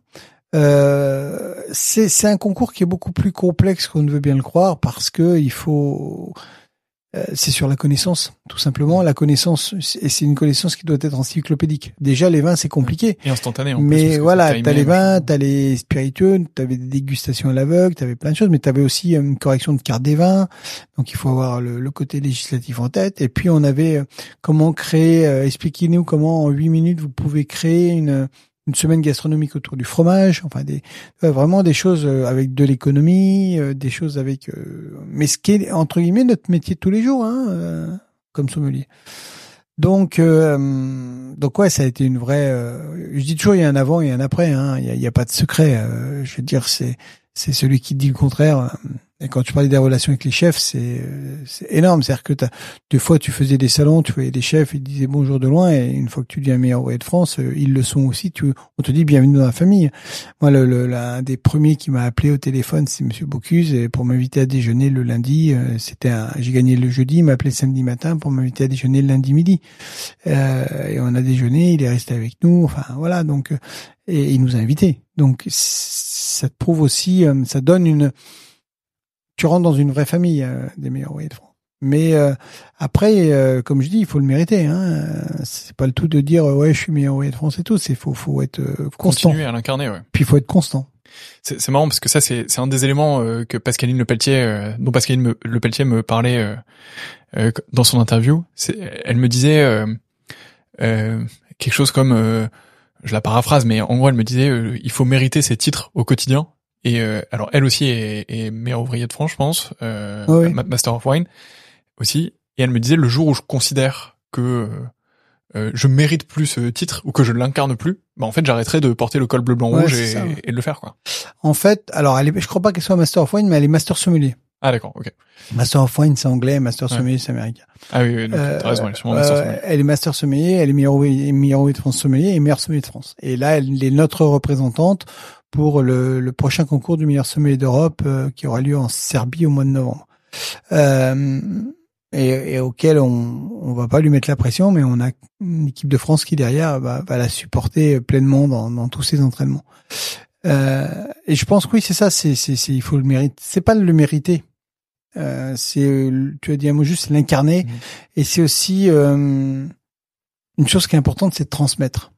C'est un concours qui est beaucoup plus complexe qu'on ne veut bien le croire parce que il faut c'est sur la connaissance, tout simplement. La connaissance, et c'est une connaissance qui doit être encyclopédique. Déjà, les vins, c'est compliqué. Et instantané, en mais plus, voilà, t'as les vins, t'as les spiritueux, t'avais des dégustations à l'aveugle, t'avais plein de choses, mais t'avais aussi une correction de carte des vins. Donc, il faut avoir le côté législatif en tête. Et puis, on avait comment créer, expliquez-nous comment en 8 minutes vous pouvez créer une semaine gastronomique autour du fromage, enfin vraiment des choses avec de l'économie, des choses avec mais ce qui est entre guillemets notre métier de tous les jours comme sommelier. Donc ouais, ça a été une vraie je dis toujours il y a un avant et un après il y a pas de secret, je veux dire c'est celui qui dit le contraire. Et quand tu parlais des relations avec les chefs, c'est énorme. C'est-à-dire que des fois, tu faisais des salons, tu voyais des chefs, ils disaient bonjour de loin, et une fois que tu deviens meilleur ouvrier de France, ils le sont aussi. On te dit bienvenue dans la famille. Moi, l'un des premiers qui m'a appelé au téléphone, c'est Monsieur Bocuse, et pour m'inviter à déjeuner le lundi. J'ai gagné le jeudi, il m'a appelé samedi matin pour m'inviter à déjeuner le lundi midi. Et on a déjeuné, il est resté avec nous. Enfin, voilà. Donc, et il nous a invités. Donc, ça te prouve aussi, ça donne tu rentres dans une vraie famille des meilleurs ouvriers de France. Mais après, comme je dis, il faut le mériter. C'est pas le tout de dire ouais, je suis meilleur ouvrier de France et tout. Faut être constant. Continuer à l'incarner, ouais. Puis il faut être constant. C'est marrant parce que ça, c'est un des éléments que Pascaline Lepelletier, dont Pascaline Lepelletier me parlait dans son interview. Elle me disait quelque chose comme, je la paraphrase, mais en gros, elle me disait il faut mériter ses titres au quotidien. Et alors elle aussi est meilleure ouvrier de France, je pense, oui. Master of Wine aussi. Et elle me disait le jour où je considère que je mérite plus ce titre ou que je l'incarne plus, bah en fait j'arrêterai de porter le col bleu blanc rouge et de le faire quoi. En fait, alors je crois pas qu'elle soit Master of Wine, mais elle est Master Sommelier. Ah d'accord, ok. Master of Wine c'est anglais, Master Sommelier c'est américain. Ah oui, t'as raison, elle est sûrement Master Sommelier. Elle est Master Sommelier, elle est meilleure ouvrier de France sommelier et meilleure sommelier de France. Et là, elle est notre représentante pour le prochain concours du meilleur sommelier d'Europe qui aura lieu en Serbie au mois de novembre. et auquel on va pas lui mettre la pression, mais on a une équipe de France qui derrière va la supporter pleinement dans tous ses entraînements. Et je pense que oui, c'est ça, il faut le mériter. C'est pas le mériter. Tu as dit un mot juste, c'est l'incarner. Et c'est aussi une chose qui est importante, c'est de transmettre.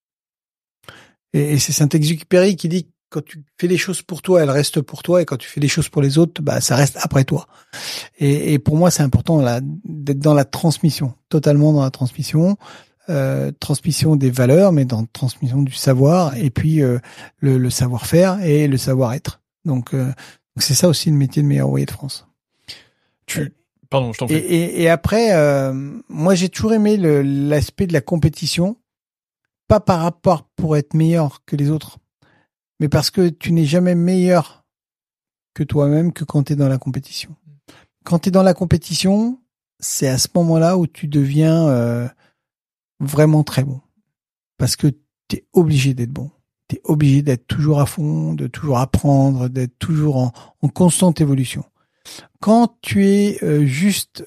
Et c'est Saint-Exupéry qui dit, quand tu fais les choses pour toi, elles restent pour toi, et quand tu fais les choses pour les autres, bah ça reste après toi. Et pour moi, c'est important là d'être dans la transmission, totalement dans la transmission. Transmission des valeurs, mais dans transmission du savoir, et puis le savoir-faire et le savoir-être. Donc c'est ça aussi le métier de meilleur ouvrier de France. Pardon, je t'en prie. Et après, moi j'ai toujours aimé l'aspect de la compétition, pas par rapport pour être meilleur que les autres, mais parce que tu n'es jamais meilleur que toi-même que quand tu es dans la compétition. Quand tu es dans la compétition, c'est à ce moment-là où tu deviens vraiment très bon. Parce que tu es obligé d'être bon. Tu es obligé d'être toujours à fond, de toujours apprendre, d'être toujours en constante évolution. Quand tu es juste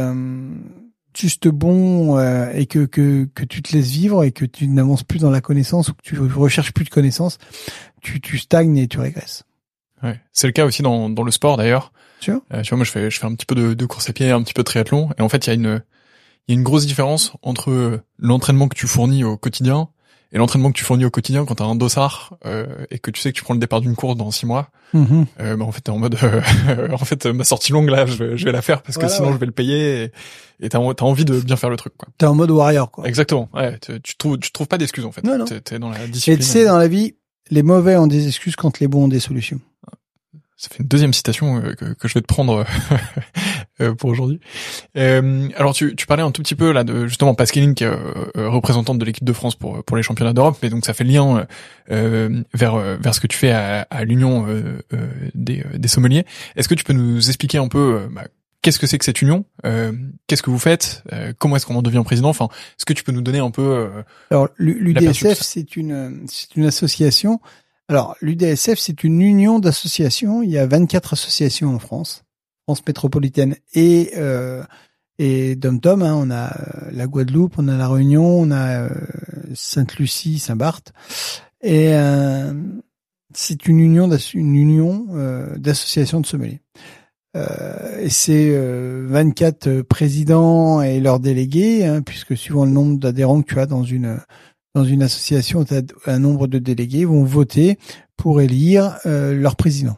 bon et que tu te laisses vivre et que tu n'avances plus dans la connaissance ou que tu recherches plus de connaissances, tu stagnes et tu régresses. Ouais, c'est le cas aussi dans le sport d'ailleurs. Sûr. Tu vois, moi je fais un petit peu de course à pied, un petit peu de triathlon, et en fait il y a une grosse différence entre l'entraînement que tu fournis au quotidien et l'entraînement que tu fournis au quotidien quand t'as un dossard et que tu sais que tu prends le départ d'une course dans 6 mois. En fait t'es en mode en fait ma sortie longue là je vais la faire parce que sinon je vais le payer, et t'as envie de bien faire le truc, quoi. T'es en mode warrior, quoi. Exactement. Ouais, tu trouves pas d'excuses en fait. Non. T'es dans la discipline. Et tu sais, dans la vie, les mauvais ont des excuses quand les bons ont des solutions. Ça fait une deuxième citation que je vais te prendre pour aujourd'hui. Alors tu parlais un tout petit peu là de justement Pascaline, qui est représentante de l'équipe de France pour les championnats d'Europe, mais donc ça fait le lien vers ce que tu fais à l'union des sommeliers. Est-ce que tu peux nous expliquer un peu qu'est-ce que c'est que cette union, qu'est-ce que vous faites, comment est-ce qu'on en devient président, enfin est-ce que tu peux nous donner un peu Alors l'UDSF c'est une association. Alors, l'UDSF, c'est une union d'associations. Il y a 24 associations en France métropolitaine et Dom-Tom. Hein. On a la Guadeloupe, on a la Réunion, on a Sainte-Lucie, Saint-Barth. Et c'est une union d'associations de sommeliers. Et c'est 24 présidents et leurs délégués, hein, puisque suivant le nombre d'adhérents que tu as dans une association, un nombre de délégués vont voter pour élire leur président.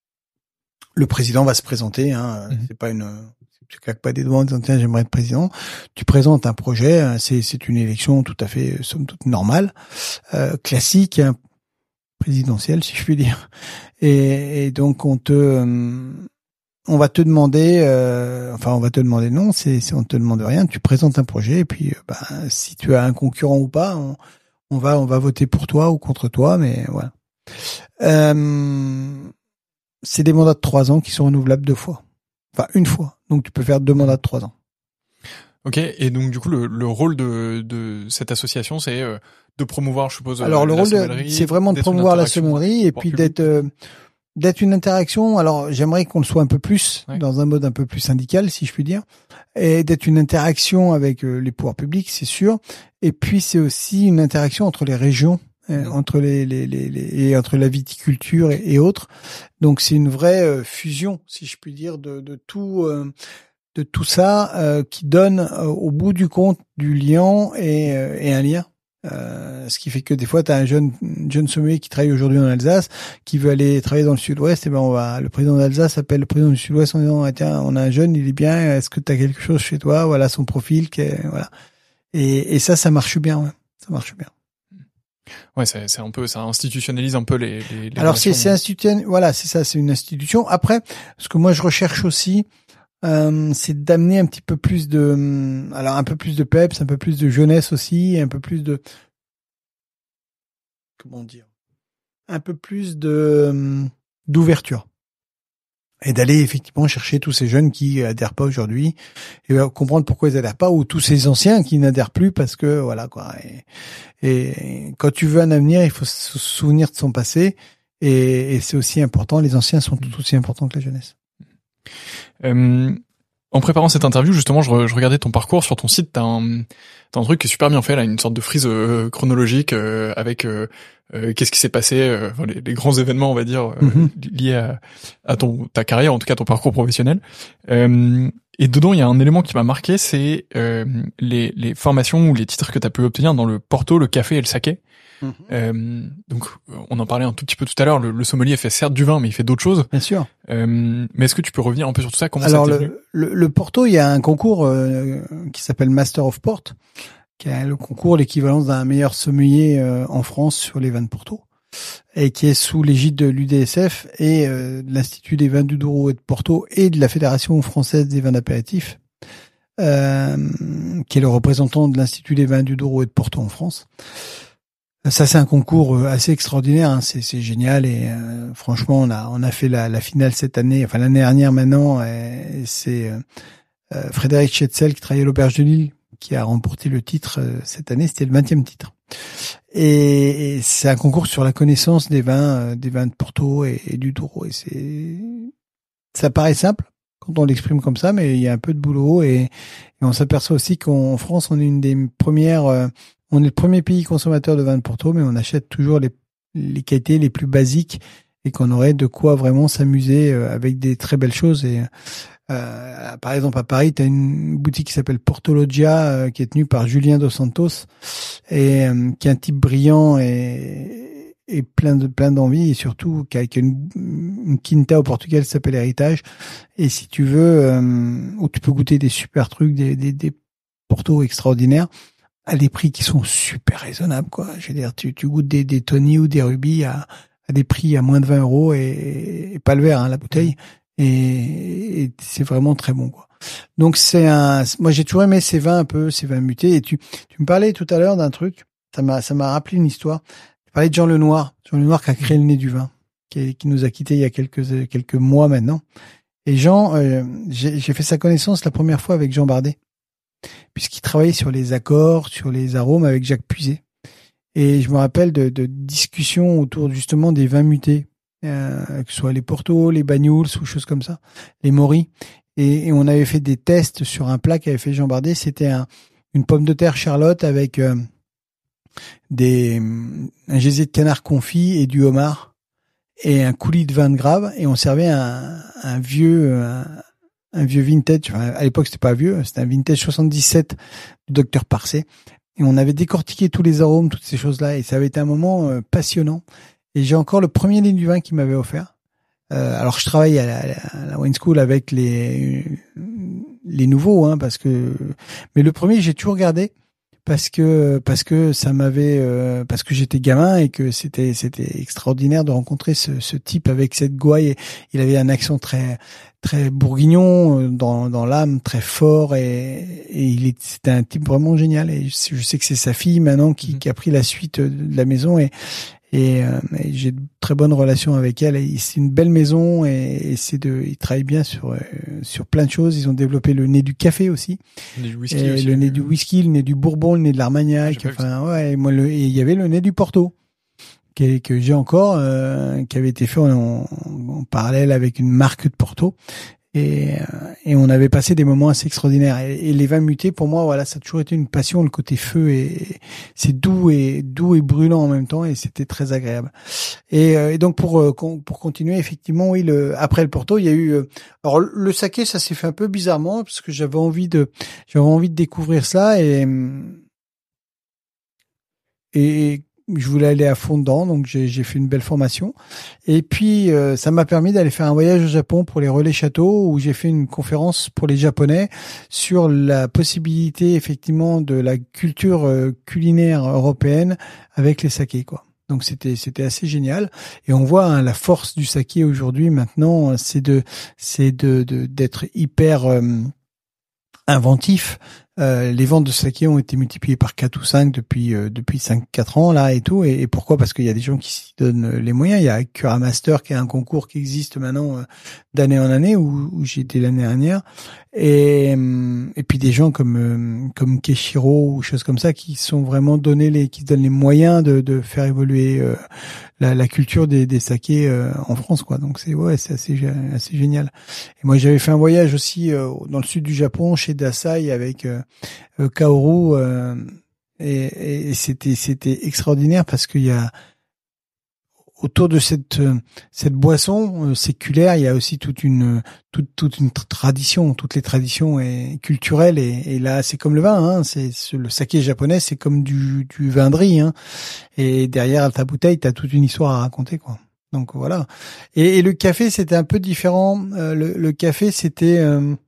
Le président va se présenter, hein, c'est pas tu claques pas des doigts en disant tiens j'aimerais être président. Tu présentes un projet, c'est une élection tout à fait somme toute normale, classique, hein, présidentielle si je puis dire. Et donc on va te demander, non, on te demande rien. Tu présentes un projet et puis, si tu as un concurrent ou pas, on va voter pour toi ou contre toi, mais voilà. C'est des mandats de 3 ans qui sont renouvelables 2 fois, enfin 1 fois. Donc tu peux faire 2 mandats de 3 ans. Ok, et donc du coup le rôle de cette association, c'est de promouvoir, je suppose. Alors le rôle c'est vraiment de promouvoir la sommellerie et puis d'être une interaction. Alors, j'aimerais qu'on le soit un peu plus, dans un mode un peu plus syndical, si je puis dire, et d'être une interaction avec les pouvoirs publics, c'est sûr. Et puis, c'est aussi une interaction entre les régions, entre et entre la viticulture et autres. Donc, c'est une vraie fusion, si je puis dire, de tout ça qui donne au bout du compte du lien et un lien. Ce qui fait que des fois tu as un jeune sommelier qui travaille aujourd'hui en Alsace qui veut aller travailler dans le sud-ouest, et le président d'Alsace appelle le président du sud-ouest en disant tiens, on a un jeune, il est bien, est-ce que tu as quelque chose chez toi, voilà son profil, voilà. Et ça marche bien, ouais. Ça marche bien. Ouais, c'est un peu, ça institutionnalise un peu les alors voilà, c'est ça, c'est une institution. Après, ce que moi je recherche aussi, c'est d'amener un petit peu plus un peu plus de peps, un peu plus de jeunesse aussi, un peu plus de, un peu plus d'ouverture. Et d'aller effectivement chercher tous ces jeunes qui adhèrent pas aujourd'hui et comprendre pourquoi ils adhèrent pas, ou tous ces anciens qui n'adhèrent plus parce que voilà quoi. Et quand tu veux un avenir, il faut se souvenir de son passé, et c'est aussi important. Les anciens sont tout aussi importants que la jeunesse. En préparant cette interview, justement, je regardais ton parcours sur ton site. T'as un truc qui est super bien fait là, une sorte de frise chronologique avec qu'est-ce qui s'est passé, enfin, les grands événements, on va dire, liés à ta carrière, en tout cas ton parcours professionnel. Et dedans, il y a un élément qui m'a marqué, c'est les formations ou les titres que t'as pu obtenir dans le Porto, le café et le saké. Donc, on en parlait un tout petit peu tout à l'heure. Le sommelier fait certes du vin, mais il fait d'autres choses. Bien sûr. Mais est-ce que tu peux revenir un peu sur tout ça? Comment Alors, ça t'est venu? le Porto, il y a un concours qui s'appelle Master of Port, qui est le concours, l'équivalence d'un meilleur sommelier en France sur les vins de Porto, et qui est sous l'égide de l'UDSF et de l'Institut des vins du Douro et de Porto et de la Fédération française des vins d'apéritifs, qui est le représentant de l'Institut des vins du Douro et de Porto en France. Ça, c'est un concours assez extraordinaire, hein. C'est génial et franchement, on a fait la finale cette année, enfin l'année dernière maintenant. Et c'est Frédéric Chetzel qui travaillait à l'Auberge de Lille qui a remporté le titre cette année. C'était le 20e titre. Et c'est un concours sur la connaissance des vins de Porto et du Douro. Et ça paraît simple quand on l'exprime comme ça, mais il y a un peu de boulot et on s'aperçoit aussi qu'en France, on est une des premières. On est le premier pays consommateur de vin de Porto, mais on achète toujours les qualités les plus basiques et qu'on aurait de quoi vraiment s'amuser avec des très belles choses. Et par exemple, à Paris, tu as une boutique qui s'appelle Portologia, qui est tenue par Julien Dos Santos et qui est un type brillant et plein d'envie et surtout qui a une quinta au Portugal qui s'appelle Héritage. Et si tu veux, où tu peux goûter des super trucs, des Portos extraordinaires, à des prix qui sont super raisonnables, quoi. Je veux dire, tu goûtes des Tony ou des Ruby à des prix à moins de 20 € et pas le verre, hein, la bouteille. Et c'est vraiment très bon, quoi. Donc moi j'ai toujours aimé ces vins mutés. Et tu me parlais tout à l'heure d'un truc. Ça m'a rappelé une histoire. Tu parlais de Jean Lenoir qui a créé le Nez du vin, qui nous a quittés il y a quelques mois maintenant. Et Jean, j'ai fait sa connaissance la première fois avec Jean Bardet, puisqu'il travaillait sur les accords, sur les arômes avec Jacques Puiset. Et je me rappelle de discussions autour justement des vins mutés, que ce soit les Porto, les Banyuls ou choses comme ça, les Maury. Et on avait fait des tests sur un plat qu'avait fait Jean Bardet. C'était une pomme de terre Charlotte avec un gésier de canard confit et du homard et un coulis de vin de Grave. Et on servait un vieux vintage, enfin, à l'époque c'était pas vieux, c'était un vintage 77 du docteur Parcet, et on avait décortiqué tous les arômes, toutes ces choses-là, et ça avait été un moment passionnant. Et j'ai encore le premier Nez du vin qu'il m'avait offert. Alors je travaille à la wine school avec les nouveaux, hein, mais le premier j'ai toujours gardé parce que ça m'avait parce que j'étais gamin et que c'était extraordinaire de rencontrer ce type avec cette gouaille. Il avait un accent très très bourguignon dans l'âme, très fort et c'était un type vraiment génial. Et je sais que c'est sa fille maintenant qui a pris la suite de la maison et j'ai de très bonnes relations avec elle. Et c'est une belle maison et ils travaillent bien sur plein de choses. Ils ont développé le nez du café aussi. Le nez du whisky, le nez du bourbon, le nez de l'armagnac. Enfin, ouais, et il y avait le nez du Porto que j'ai encore, qui avait été fait en parallèle avec une marque de Porto. Et on avait passé des moments assez extraordinaires. Et les vins mutés, pour moi, voilà, ça a toujours été une passion, le côté feu, et c'est doux et brûlant en même temps, et c'était très agréable. Et donc pour continuer, effectivement, oui, après le Porto, il y a eu, alors le saké, ça s'est fait un peu bizarrement parce que j'avais envie de découvrir ça et je voulais aller à fond dedans, donc j'ai fait une belle formation. Et puis, ça m'a permis d'aller faire un voyage au Japon pour les relais châteaux, où j'ai fait une conférence pour les Japonais sur la possibilité, effectivement, de la culture culinaire européenne avec les sakés, quoi. Donc c'était assez génial. Et on voit, hein, la force du saké aujourd'hui, maintenant, c'est d'être hyper inventif. Les ventes de saké ont été multipliées par 4 ou 5 depuis 5-4 ans là et tout. Et pourquoi? Parce qu'il y a des gens qui s'y donnent les moyens. Il y a Cura Master qui est un concours qui existe maintenant d'année en année où j'ai été l'année dernière. Et puis des gens comme Keshiro ou choses comme ça qui sont vraiment qui se donnent les moyens de faire évoluer la culture des sakés en France, quoi. Donc c'est assez génial. Et moi j'avais fait un voyage aussi dans le sud du Japon chez Dasai avec Kaoru et c'était extraordinaire parce qu'il y a autour de cette boisson séculaire, il y a aussi toute une tradition, toutes les traditions culturelles et là c'est comme le vin, hein, le saké japonais, c'est comme du vin de riz, hein, et derrière ta bouteille, t'as toute une histoire à raconter, quoi. Donc voilà. Et le café, c'était un peu différent. Le café, c'était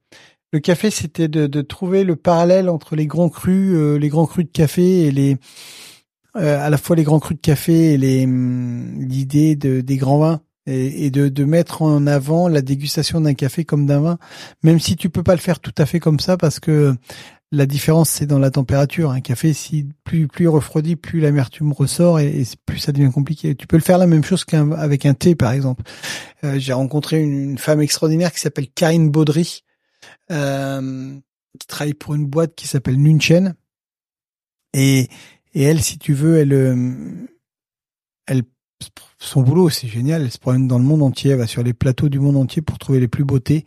de trouver le parallèle entre les grands crus de café et à la fois les grands crus de café et l'idée des grands vins et de mettre en avant la dégustation d'un café comme d'un vin, même si tu peux pas le faire tout à fait comme ça parce que la différence c'est dans la température. Un café, si plus il refroidit, plus l'amertume ressort et plus ça devient compliqué. Tu peux le faire la même chose qu'avec un thé par exemple. J'ai rencontré une femme extraordinaire qui s'appelle Karine Baudry, qui travaille pour une boîte qui s'appelle Nunchen et elle, si tu veux, elle, son boulot, c'est génial. Elle se promène dans le monde entier, elle va sur les plateaux du monde entier pour trouver les plus beaux thés.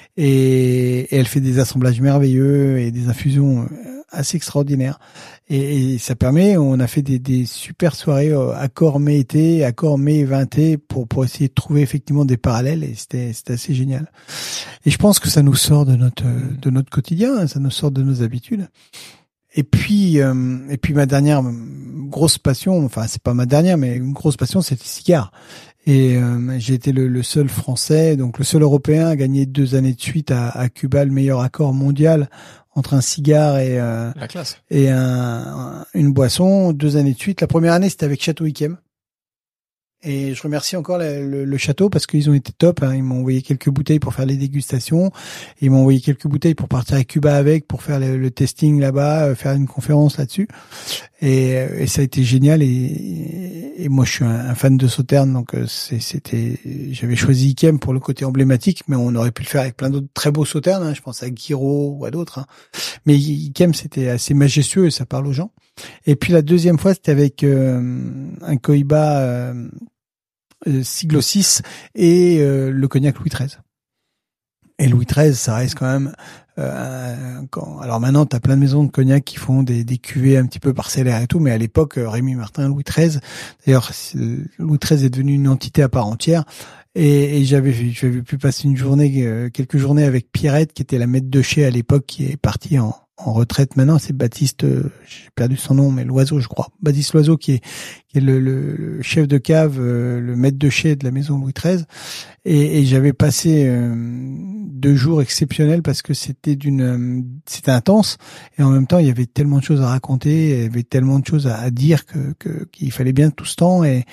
Et elle fait des assemblages merveilleux et des infusions assez extraordinaires. Et ça permet, on a fait des super soirées accord mai été, accord mai vin thé pour essayer de trouver effectivement des parallèles et c'était assez génial. Et je pense que ça nous sort de notre quotidien, hein, ça nous sort de nos habitudes. Et puis ma dernière grosse passion, enfin c'est pas ma dernière, mais une grosse passion, c'est les cigares. Et j'ai été le seul Français, donc le seul Européen à gagner 2 années de suite à Cuba le meilleur accord mondial entre un cigare et la classe. Et une boisson. 2 années de suite. La première année c'était avec Château Yquem. Et je remercie encore le château parce qu'ils ont été top, hein. Ils m'ont envoyé quelques bouteilles pour faire les dégustations. Ils m'ont envoyé quelques bouteilles pour partir à Cuba pour faire le testing là-bas, faire une conférence là-dessus. Et ça a été génial. Et moi, je suis un fan de Sauternes, donc j'avais choisi Yquem pour le côté emblématique, mais on aurait pu le faire avec plein d'autres très beaux Sauternes, hein. Je pense à Guiraud ou à d'autres, hein. Mais Yquem, c'était assez majestueux et ça parle aux gens. Et puis la deuxième fois, c'était avec un Cohiba Siglo 6 et le cognac Louis XIII. Et Louis XIII, ça reste quand même... alors maintenant, t'as plein de maisons de cognac qui font des cuvées un petit peu parcellaires et tout, mais à l'époque, Rémy Martin, Louis XIII, d'ailleurs, Louis XIII est devenu une entité à part entière. Et j'avais pu passer quelques journées avec Pierrette, qui était la maître de chez à l'époque, qui est partie en retraite maintenant. C'est Baptiste, j'ai perdu son nom, mais Loiseau, je crois. Baptiste Loiseau, qui est le chef de cave, le maître de chez de la maison Louis XIII. Et j'avais passé 2 jours exceptionnels parce que c'était intense. Et en même temps, il y avait tellement de choses à raconter, il y avait tellement de choses à dire qu'il fallait bien tout ce temps et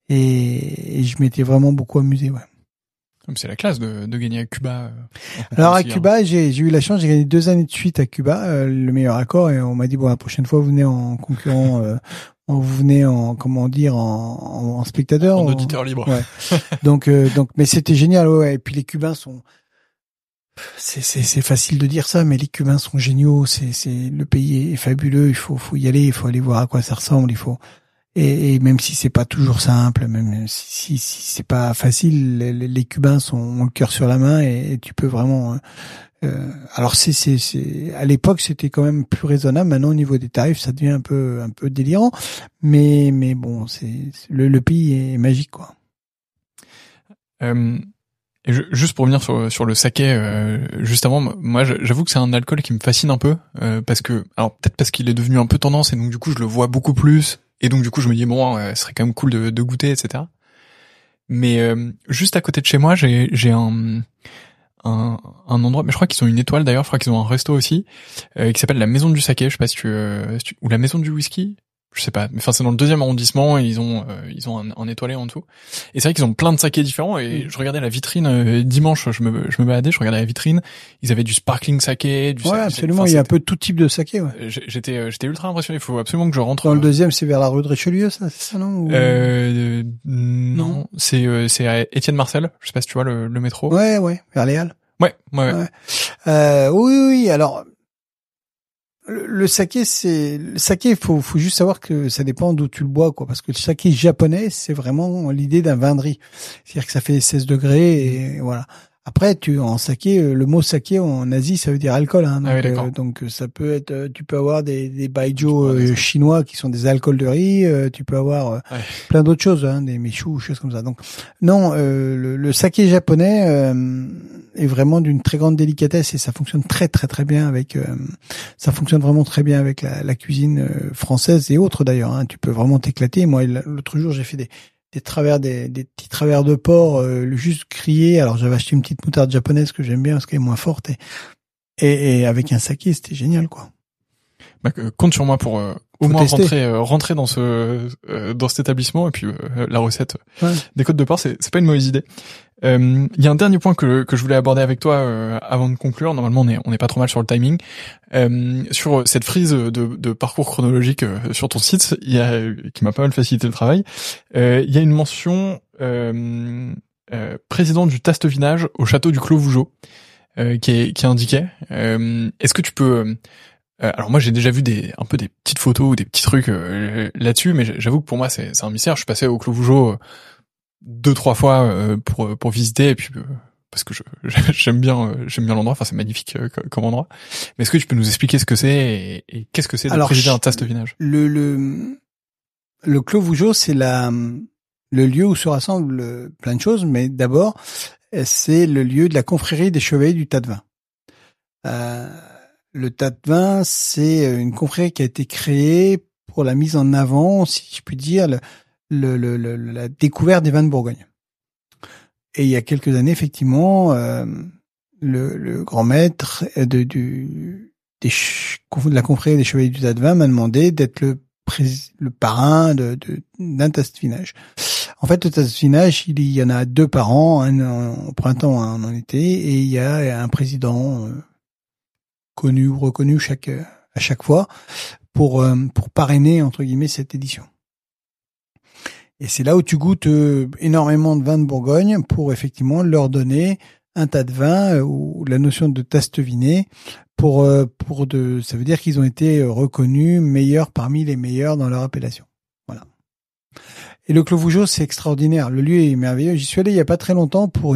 je m'étais vraiment beaucoup amusé, ouais. C'est la classe de gagner à Cuba. Alors à Cuba, j'ai eu la chance, j'ai gagné 2 années de suite à Cuba, le meilleur accord, et on m'a dit bon, la prochaine fois vous venez en concurrent, vous venez en en spectateur, en auditeur libre. Ouais. Donc mais c'était génial, ouais. Et puis les Cubains sont, c'est facile de dire ça, mais les Cubains sont géniaux. Le pays est fabuleux. Il faut y aller, il faut aller voir à quoi ça ressemble. Et même si c'est pas toujours simple, même si c'est pas facile, les Cubains ont le cœur sur la main et tu peux vraiment. Alors à l'époque c'était quand même plus raisonnable. Maintenant au niveau des tarifs ça devient un peu délirant, mais bon le pays est magique, quoi. Et juste pour revenir sur le saké, juste avant, moi j'avoue que c'est un alcool qui me fascine un peu parce que alors peut-être parce qu'il est devenu un peu tendance et donc du coup je le vois beaucoup plus. Et donc du coup je me dis bon, ce serait quand même cool de goûter, etc. Mais juste à côté de chez moi, j'ai un endroit, mais je crois qu'ils ont une étoile d'ailleurs, je crois qu'ils ont un resto aussi, qui s'appelle la Maison du Saké. Je sais pas si ou la Maison du Whisky. je sais pas, mais enfin c'est dans le 2e arrondissement et ils ont un étoilé en tout. Et c'est vrai qu'ils ont plein de sakés différents et je regardais la vitrine dimanche, je me baladais, je regardais la vitrine, ils avaient du sparkling saké, ouais, absolument, il y a un peu tout type de saké, ouais. J'étais ultra impressionné, il faut absolument que je rentre. Dans le 2e, c'est vers la rue de Richelieu, ça, c'est ça, non? Non, c'est à Étienne Marcel, je sais pas si tu vois le métro. Ouais, vers les Halles. Ouais. Oui, alors, le saké, faut juste savoir que ça dépend d'où tu le bois, quoi, parce que le saké japonais, c'est vraiment l'idée d'un vin de riz. C'est-à-dire que ça fait 16 degrés et voilà. Après, en saké, le mot saké en Asie, ça veut dire alcool, hein. Donc ça peut être, tu peux avoir des baijiu chinois qui sont des alcools de riz, tu peux avoir plein d'autres choses, hein, des michus, choses comme ça. Donc non, le saké japonais est vraiment d'une très grande délicatesse et ça fonctionne très très très bien avec, ça fonctionne vraiment très bien avec la cuisine française et autres d'ailleurs. Hein. Tu peux vraiment t'éclater. Moi, l'autre jour, j'ai fait des petits travers de porc, juste grillés. Alors j'avais acheté une petite moutarde japonaise que j'aime bien parce qu'elle est moins forte et avec un saké, c'était génial, quoi. Bah, compte sur moi pour au moins rentrer dans cet établissement et puis la recette des côtes de porc, c'est pas une mauvaise idée. Il y a un dernier point que je voulais aborder avec toi avant de conclure. Normalement on est pas trop mal sur le timing. Sur cette frise de parcours chronologique sur ton site, qui m'a pas mal facilité le travail. Il y a une mention président du Taste Vinage au château du Clos Vougeot qui est indiqué. Est-ce que tu peux alors moi j'ai déjà vu un peu des petites photos ou des petits trucs là-dessus, mais j'avoue que pour moi c'est un mystère. Je suis passé au Clos Vougeot 2-3 fois pour visiter et puis parce que j'aime bien l'endroit. Enfin c'est magnifique comme endroit. Mais est-ce que tu peux nous expliquer ce que c'est et qu'est-ce que c'est de présider un Taste Vinage? Le Clos Vougeot, c'est le lieu où se rassemblent plein de choses, mais d'abord c'est le lieu de la confrérie des chevaliers du Tas de Vin. Le Tas de Vin, c'est une confrérie qui a été créée pour la mise en avant, si je puis dire, la découverte des vins de Bourgogne. Et il y a quelques années, effectivement, le grand maître de la confrérie des chevaliers du Tas de Vin m'a demandé d'être le parrain d'un Taste Vinage. En fait, le Taste Vinage, il y en a 2 par an, un au printemps, un en été, et il y a un président connu ou reconnu à chaque fois pour parrainer entre guillemets cette édition. Et c'est là où tu goûtes énormément de vins de Bourgogne pour effectivement leur donner un tas de vins ou la notion de taste viné ça veut dire qu'ils ont été reconnus meilleurs parmi les meilleurs dans leur appellation. Voilà. Et le Clos Vougeot, c'est extraordinaire. Le lieu est merveilleux. J'y suis allé il y a pas très longtemps pour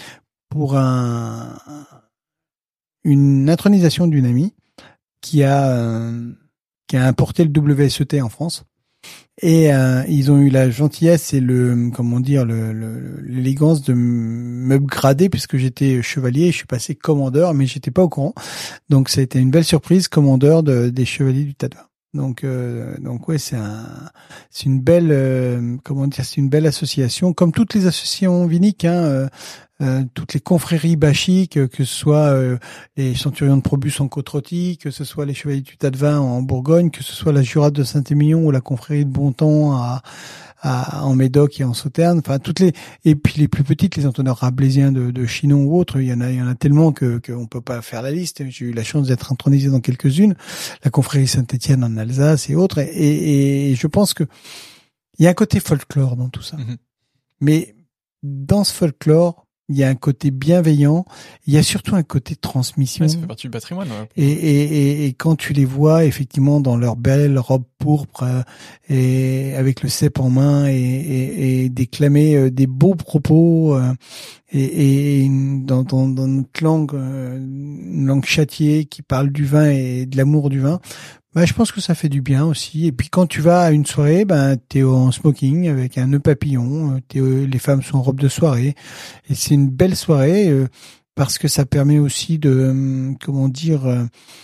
une intronisation d'une amie qui a importé le WSET en France. Et ils ont eu la gentillesse et l'élégance de m'upgrader puisque j'étais chevalier et je suis passé commandeur, mais j'étais pas au courant. Donc ça a été une belle surprise, commandeur des chevaliers du Tas de Vin. Donc ouais, c'est une belle c'est une belle association, comme toutes les associations viniques, hein. Toutes les confréries bachiques, que ce soit les Centurions de Probus en Côte-Rôtie, que ce soit les Chevaliers du Tas de Vin en Bourgogne, que ce soit la Jurade de Saint-Émilion ou la confrérie de Bontemps en Médoc et en Sauternes, enfin et puis les plus petites, les entonnoirs rabelaisiens de Chinon ou autres, il y en a tellement que on peut pas faire la liste. J'ai eu la chance d'être intronisé dans quelques-unes, la confrérie Saint-Étienne en Alsace et autres, et je pense que il y a un côté folklore dans tout ça. Mm-hmm. Mais dans ce folklore, il y a un côté bienveillant, il y a surtout un côté transmission. Ouais, ça fait partie du patrimoine. Ouais. Et quand tu les vois effectivement dans leur belle robe pourpre et avec le cep en main et déclamer des beaux propos et dans notre langue, une langue châtiée qui parle du vin et de l'amour du vin. Bah, je pense que ça fait du bien aussi. Et puis quand tu vas à une soirée, t'es en smoking avec un nœud papillon, les femmes sont en robe de soirée, et c'est une belle soirée parce que ça permet aussi de,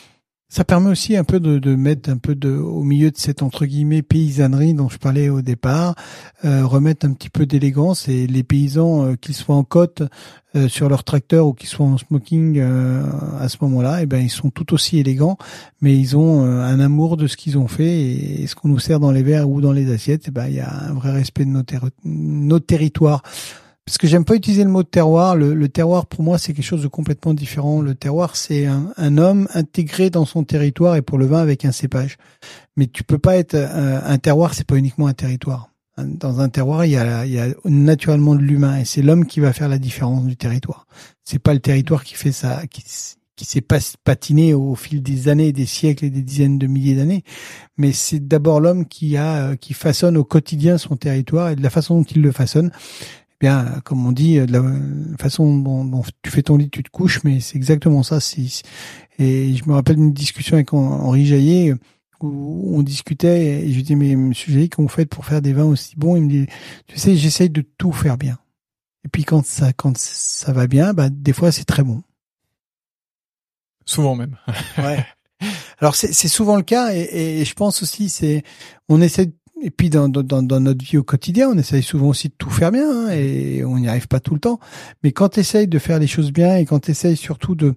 Ça permet aussi un peu de mettre un peu au milieu de cette entre guillemets paysannerie dont je parlais au départ, remettre un petit peu d'élégance, et les paysans, qu'ils soient en côte sur leur tracteur ou qu'ils soient en smoking à ce moment-là, ils sont tout aussi élégants, mais ils ont un amour de ce qu'ils ont fait, et ce qu'on nous sert dans les verres ou dans les assiettes, il y a un vrai respect de nos territoires. Parce que j'aime pas utiliser le mot terroir. Le terroir, pour moi, c'est quelque chose de complètement différent. Le terroir, c'est un homme intégré dans son territoire, et pour le vin avec un cépage. Mais tu peux pas être un terroir, c'est pas uniquement un territoire. Dans un terroir, il y a naturellement de l'humain, et c'est l'homme qui va faire la différence du territoire. C'est pas le territoire qui fait ça, qui s'est patiné au fil des années, des siècles et des dizaines de milliers d'années. Mais c'est d'abord l'homme qui façonne au quotidien son territoire, et de la façon dont il le façonne, comme on dit, de la façon dont tu fais ton lit, tu te couches, mais c'est exactement ça. Et je me rappelle d'une discussion avec Henri Jaillet où on discutait, et je lui dis, mais monsieur Jaillet, comment vous faites pour faire des vins aussi bons? Il me dit, tu sais, j'essaye de tout faire bien. Et puis quand ça va bien, des fois c'est très bon. Souvent même. Ouais. Alors c'est souvent le cas, et je pense aussi on essaie. Et puis dans notre vie au quotidien, on essaye souvent aussi de tout faire bien, et on n'y arrive pas tout le temps. Mais quand tu essayes de faire les choses bien, et quand tu essayes surtout de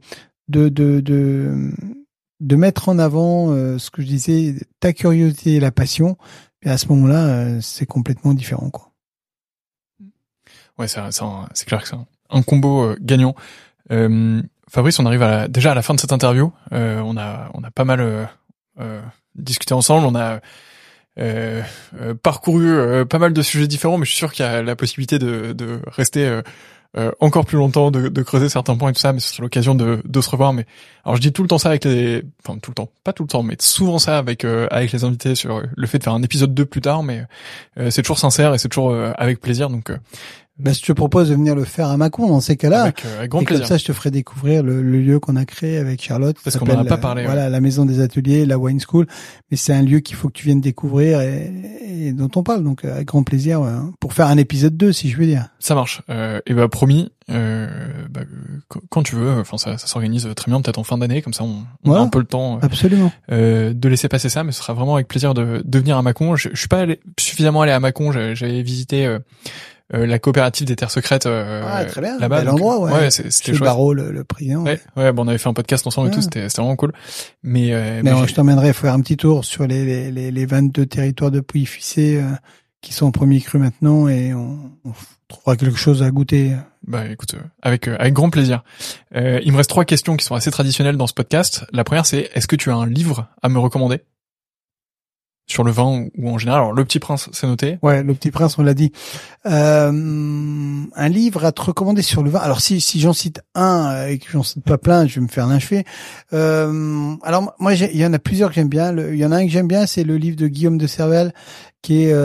mettre en avant ce que je disais, ta curiosité et la passion, et à ce moment-là, c'est complètement différent, quoi. Ouais, c'est clair que c'est un combo gagnant. Fabrice, on arrive déjà à la fin de cette interview. On a pas mal discuté ensemble. On a parcouru pas mal de sujets différents, mais je suis sûr qu'il y a la possibilité de rester encore plus longtemps, de creuser certains points et tout ça, mais ce sera l'occasion de se revoir. Mais alors je dis tout le temps ça avec tout le temps, pas tout le temps, mais souvent ça avec les invités sur le fait de faire un épisode 2 plus tard, mais c'est toujours sincère et c'est toujours avec plaisir. Donc je te propose de venir le faire à Mâcon dans ces cas-là. Avec grand plaisir. Comme ça, je te ferai découvrir le lieu qu'on a créé avec Charlotte. Parce qu'on n'en a pas parlé. Voilà, la maison des ateliers, la wine school. Mais c'est un lieu qu'il faut que tu viennes découvrir et dont on parle. Donc, avec grand plaisir, pour faire un épisode 2, si je veux dire. Ça marche. Et promis, quand tu veux, enfin, ça s'organise très bien, peut-être en fin d'année, comme ça, on a un peu le temps. Absolument. De laisser passer ça, mais ce sera vraiment avec plaisir de venir à Mâcon. Je suis pas suffisamment allé à Mâcon. J'avais visité, la coopérative des terres secrètes très bien, là-bas, bel endroit, ouais. Ouais, c'était chouette. Barreau, le président. Ouais, on avait fait un podcast ensemble et tout, c'était vraiment cool. Mais je t'emmènerai faire un petit tour sur les 22 territoires de Pouilly-Fuissé qui sont en premier cru maintenant, et on trouvera quelque chose à goûter. Écoute, avec grand plaisir. Il me reste 3 questions qui sont assez traditionnelles dans ce podcast. La première, c'est: est-ce que tu as un livre à me recommander sur le vin ou en général? Alors, Le Petit Prince, c'est noté. Ouais, Le Petit Prince, on l'a dit. Un livre à te recommander sur le vin. Alors, si j'en cite un et que j'en cite pas plein, je vais me faire lyncher. Alors, moi, il y en a plusieurs que j'aime bien. Il y en a un que j'aime bien, c'est le livre de Guillaume de Servel, qui est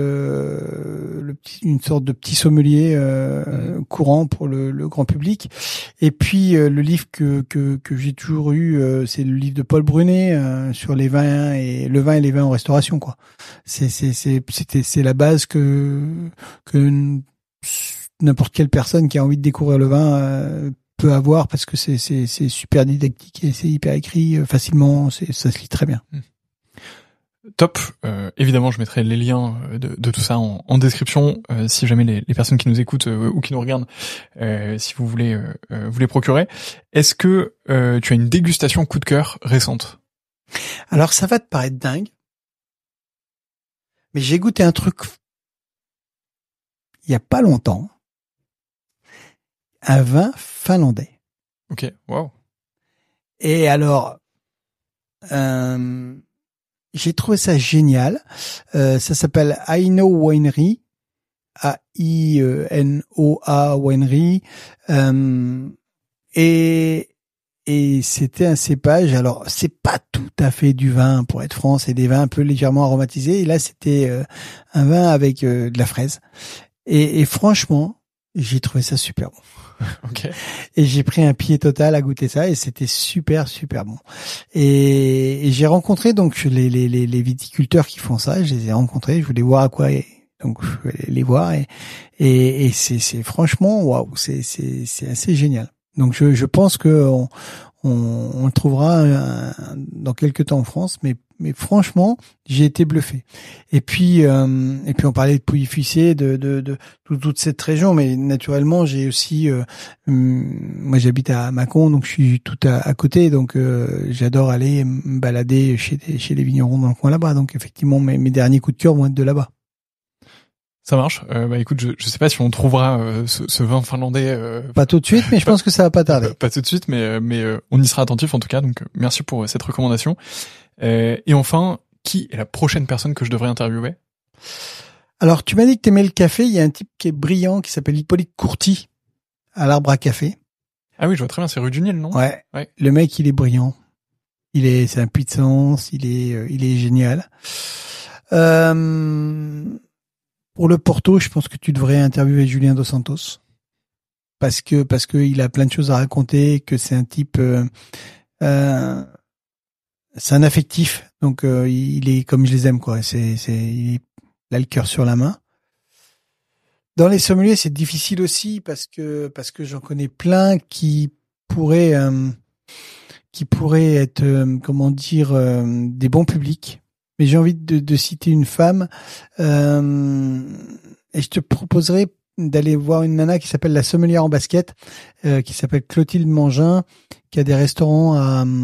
une sorte de petit sommelier courant pour le grand public. Et puis le livre que j'ai toujours eu, c'est le livre de Paul Brunet sur les vins et le vin et les vins en restauration, quoi. C'est la base que n'importe quelle personne qui a envie de découvrir le vin peut avoir, parce que c'est super didactique et c'est hyper écrit facilement, ça se lit très bien. Top. Évidemment, je mettrai les liens de tout ça en description, si jamais les personnes qui nous écoutent ou qui nous regardent, si vous voulez vous les procurer. Est-ce que tu as une dégustation coup de cœur récente? Alors, ça va te paraître dingue, mais j'ai goûté un truc il y a pas longtemps, un vin finlandais. Ok, wow. Et alors, j'ai trouvé ça génial. Ça s'appelle Ainoa Winery, A-I-N-O-A Winery, et c'était un cépage. Alors, c'est pas tout à fait du vin pour être franc, c'est des vins un peu légèrement aromatisés. Et là, c'était un vin avec de la fraise. Et franchement, j'ai trouvé ça super bon. Okay. Et j'ai pris un pied total à goûter ça, et c'était super bon. Et j'ai rencontré donc les viticulteurs qui font ça. Je les ai rencontrés, je voulais voir à quoi, donc je vais les voir, et c'est franchement waouh, c'est assez génial. Donc je pense que on le trouvera dans quelques temps en France, mais franchement, j'ai été bluffé. Et puis on parlait de Pouilly-Fuissé, de toute cette région, mais naturellement, j'ai aussi, moi j'habite à Mâcon, donc je suis tout à côté, donc j'adore aller me balader chez les vignerons dans le coin là-bas. Donc effectivement, mes derniers coups de cœur vont être de là-bas. Ça marche. Écoute, je sais pas si on trouvera ce vin finlandais. Pas tout de suite, mais je pense que ça va pas tarder. Pas tout de suite, mais on y sera attentif en tout cas. Donc merci pour cette recommandation. Et enfin, qui est la prochaine personne que je devrais interviewer? Alors, tu m'as dit que t'aimais le café. Il y a un type qui est brillant, qui s'appelle Hippolyte Courty, à l'Arbre à Café. Ah oui, je vois très bien. C'est rue du Nil, non? Ouais. Le mec, il est brillant. C'est un puits de sens. Il est génial. Pour le Porto, je pense que tu devrais interviewer Julien Dos Santos. Parce que il a plein de choses à raconter, que c'est un type, c'est un affectif. Donc, il est comme je les aime, quoi. Il a le cœur sur la main. Dans les sommeliers, c'est difficile aussi parce que j'en connais plein qui pourraient être, comment dire, des bons publics. Mais j'ai envie de citer une femme, et je te proposerais d'aller voir une nana qui s'appelle la sommelière en basket, qui s'appelle Clotilde Mangin, qui a des restaurants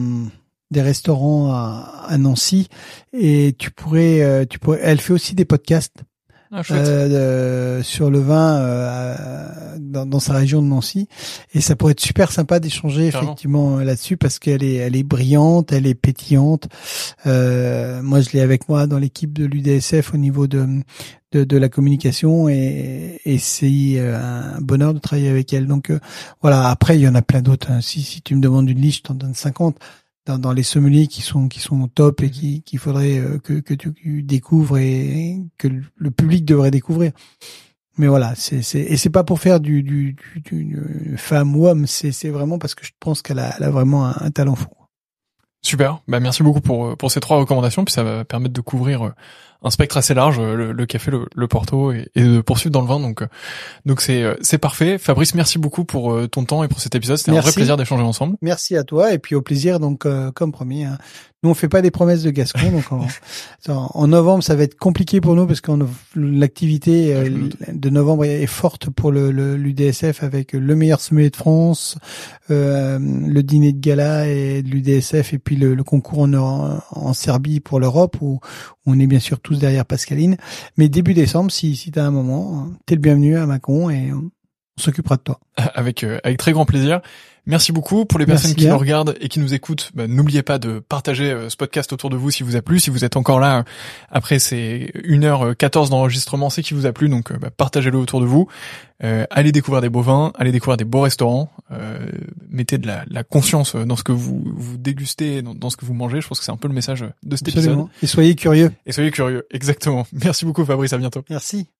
à Nancy, et tu pourrais, elle fait aussi des podcasts. Ah, chouette. Sur le vin dans sa région de Nancy, et ça pourrait être super sympa d'échanger effectivement là-dessus parce qu'elle est brillante, elle est pétillante. Moi je l'ai avec moi dans l'équipe de l'UDSF au niveau de la communication, et c'est un bonheur de travailler avec elle. Donc voilà, après il y en a plein d'autres, hein. Si tu me demandes une liste, je t'en donne 50 dans les sommeliers qui sont top et qu'il faudrait que tu découvres et que le public devrait découvrir. Mais voilà, c'est pas pour faire du femme ou homme, c'est vraiment parce que je pense qu'elle a vraiment un talent fou. Super. Merci beaucoup pour ces 3 recommandations, puis ça va permettre de couvrir un spectre assez large, le café, le Porto, et de poursuivre dans le vin. Donc c'est parfait. Fabrice, merci beaucoup pour ton temps et pour cet épisode. C'était un vrai plaisir d'échanger ensemble. Merci à toi, et puis au plaisir. Donc comme promis, hein. Nous on fait pas des promesses de Gascon, donc en novembre ça va être compliqué pour nous parce que l'activité de novembre est forte pour l'UDSF avec le meilleur sommelier de France, le dîner de gala et de l'UDSF, et puis le concours en Serbie pour l'Europe où on est bien sûr tous derrière Pascaline. Mais début décembre, si t'as un moment, t'es le bienvenu à Mâcon et on s'occupera de toi. Avec très grand plaisir. Merci beaucoup. Pour les personnes qui nous regardent et qui nous écoutent, n'oubliez pas de partager ce podcast autour de vous si vous a plu. Si vous êtes encore là après ces 1h14 d'enregistrement, c'est qu'il vous a plu, donc partagez-le autour de vous. Allez découvrir des beaux vins, allez découvrir des beaux restaurants, mettez de la conscience dans ce que vous dégustez, dans ce que vous mangez. Je pense que c'est un peu le message de cet épisode. Et soyez curieux. Exactement. Merci beaucoup Fabrice, à bientôt. Merci.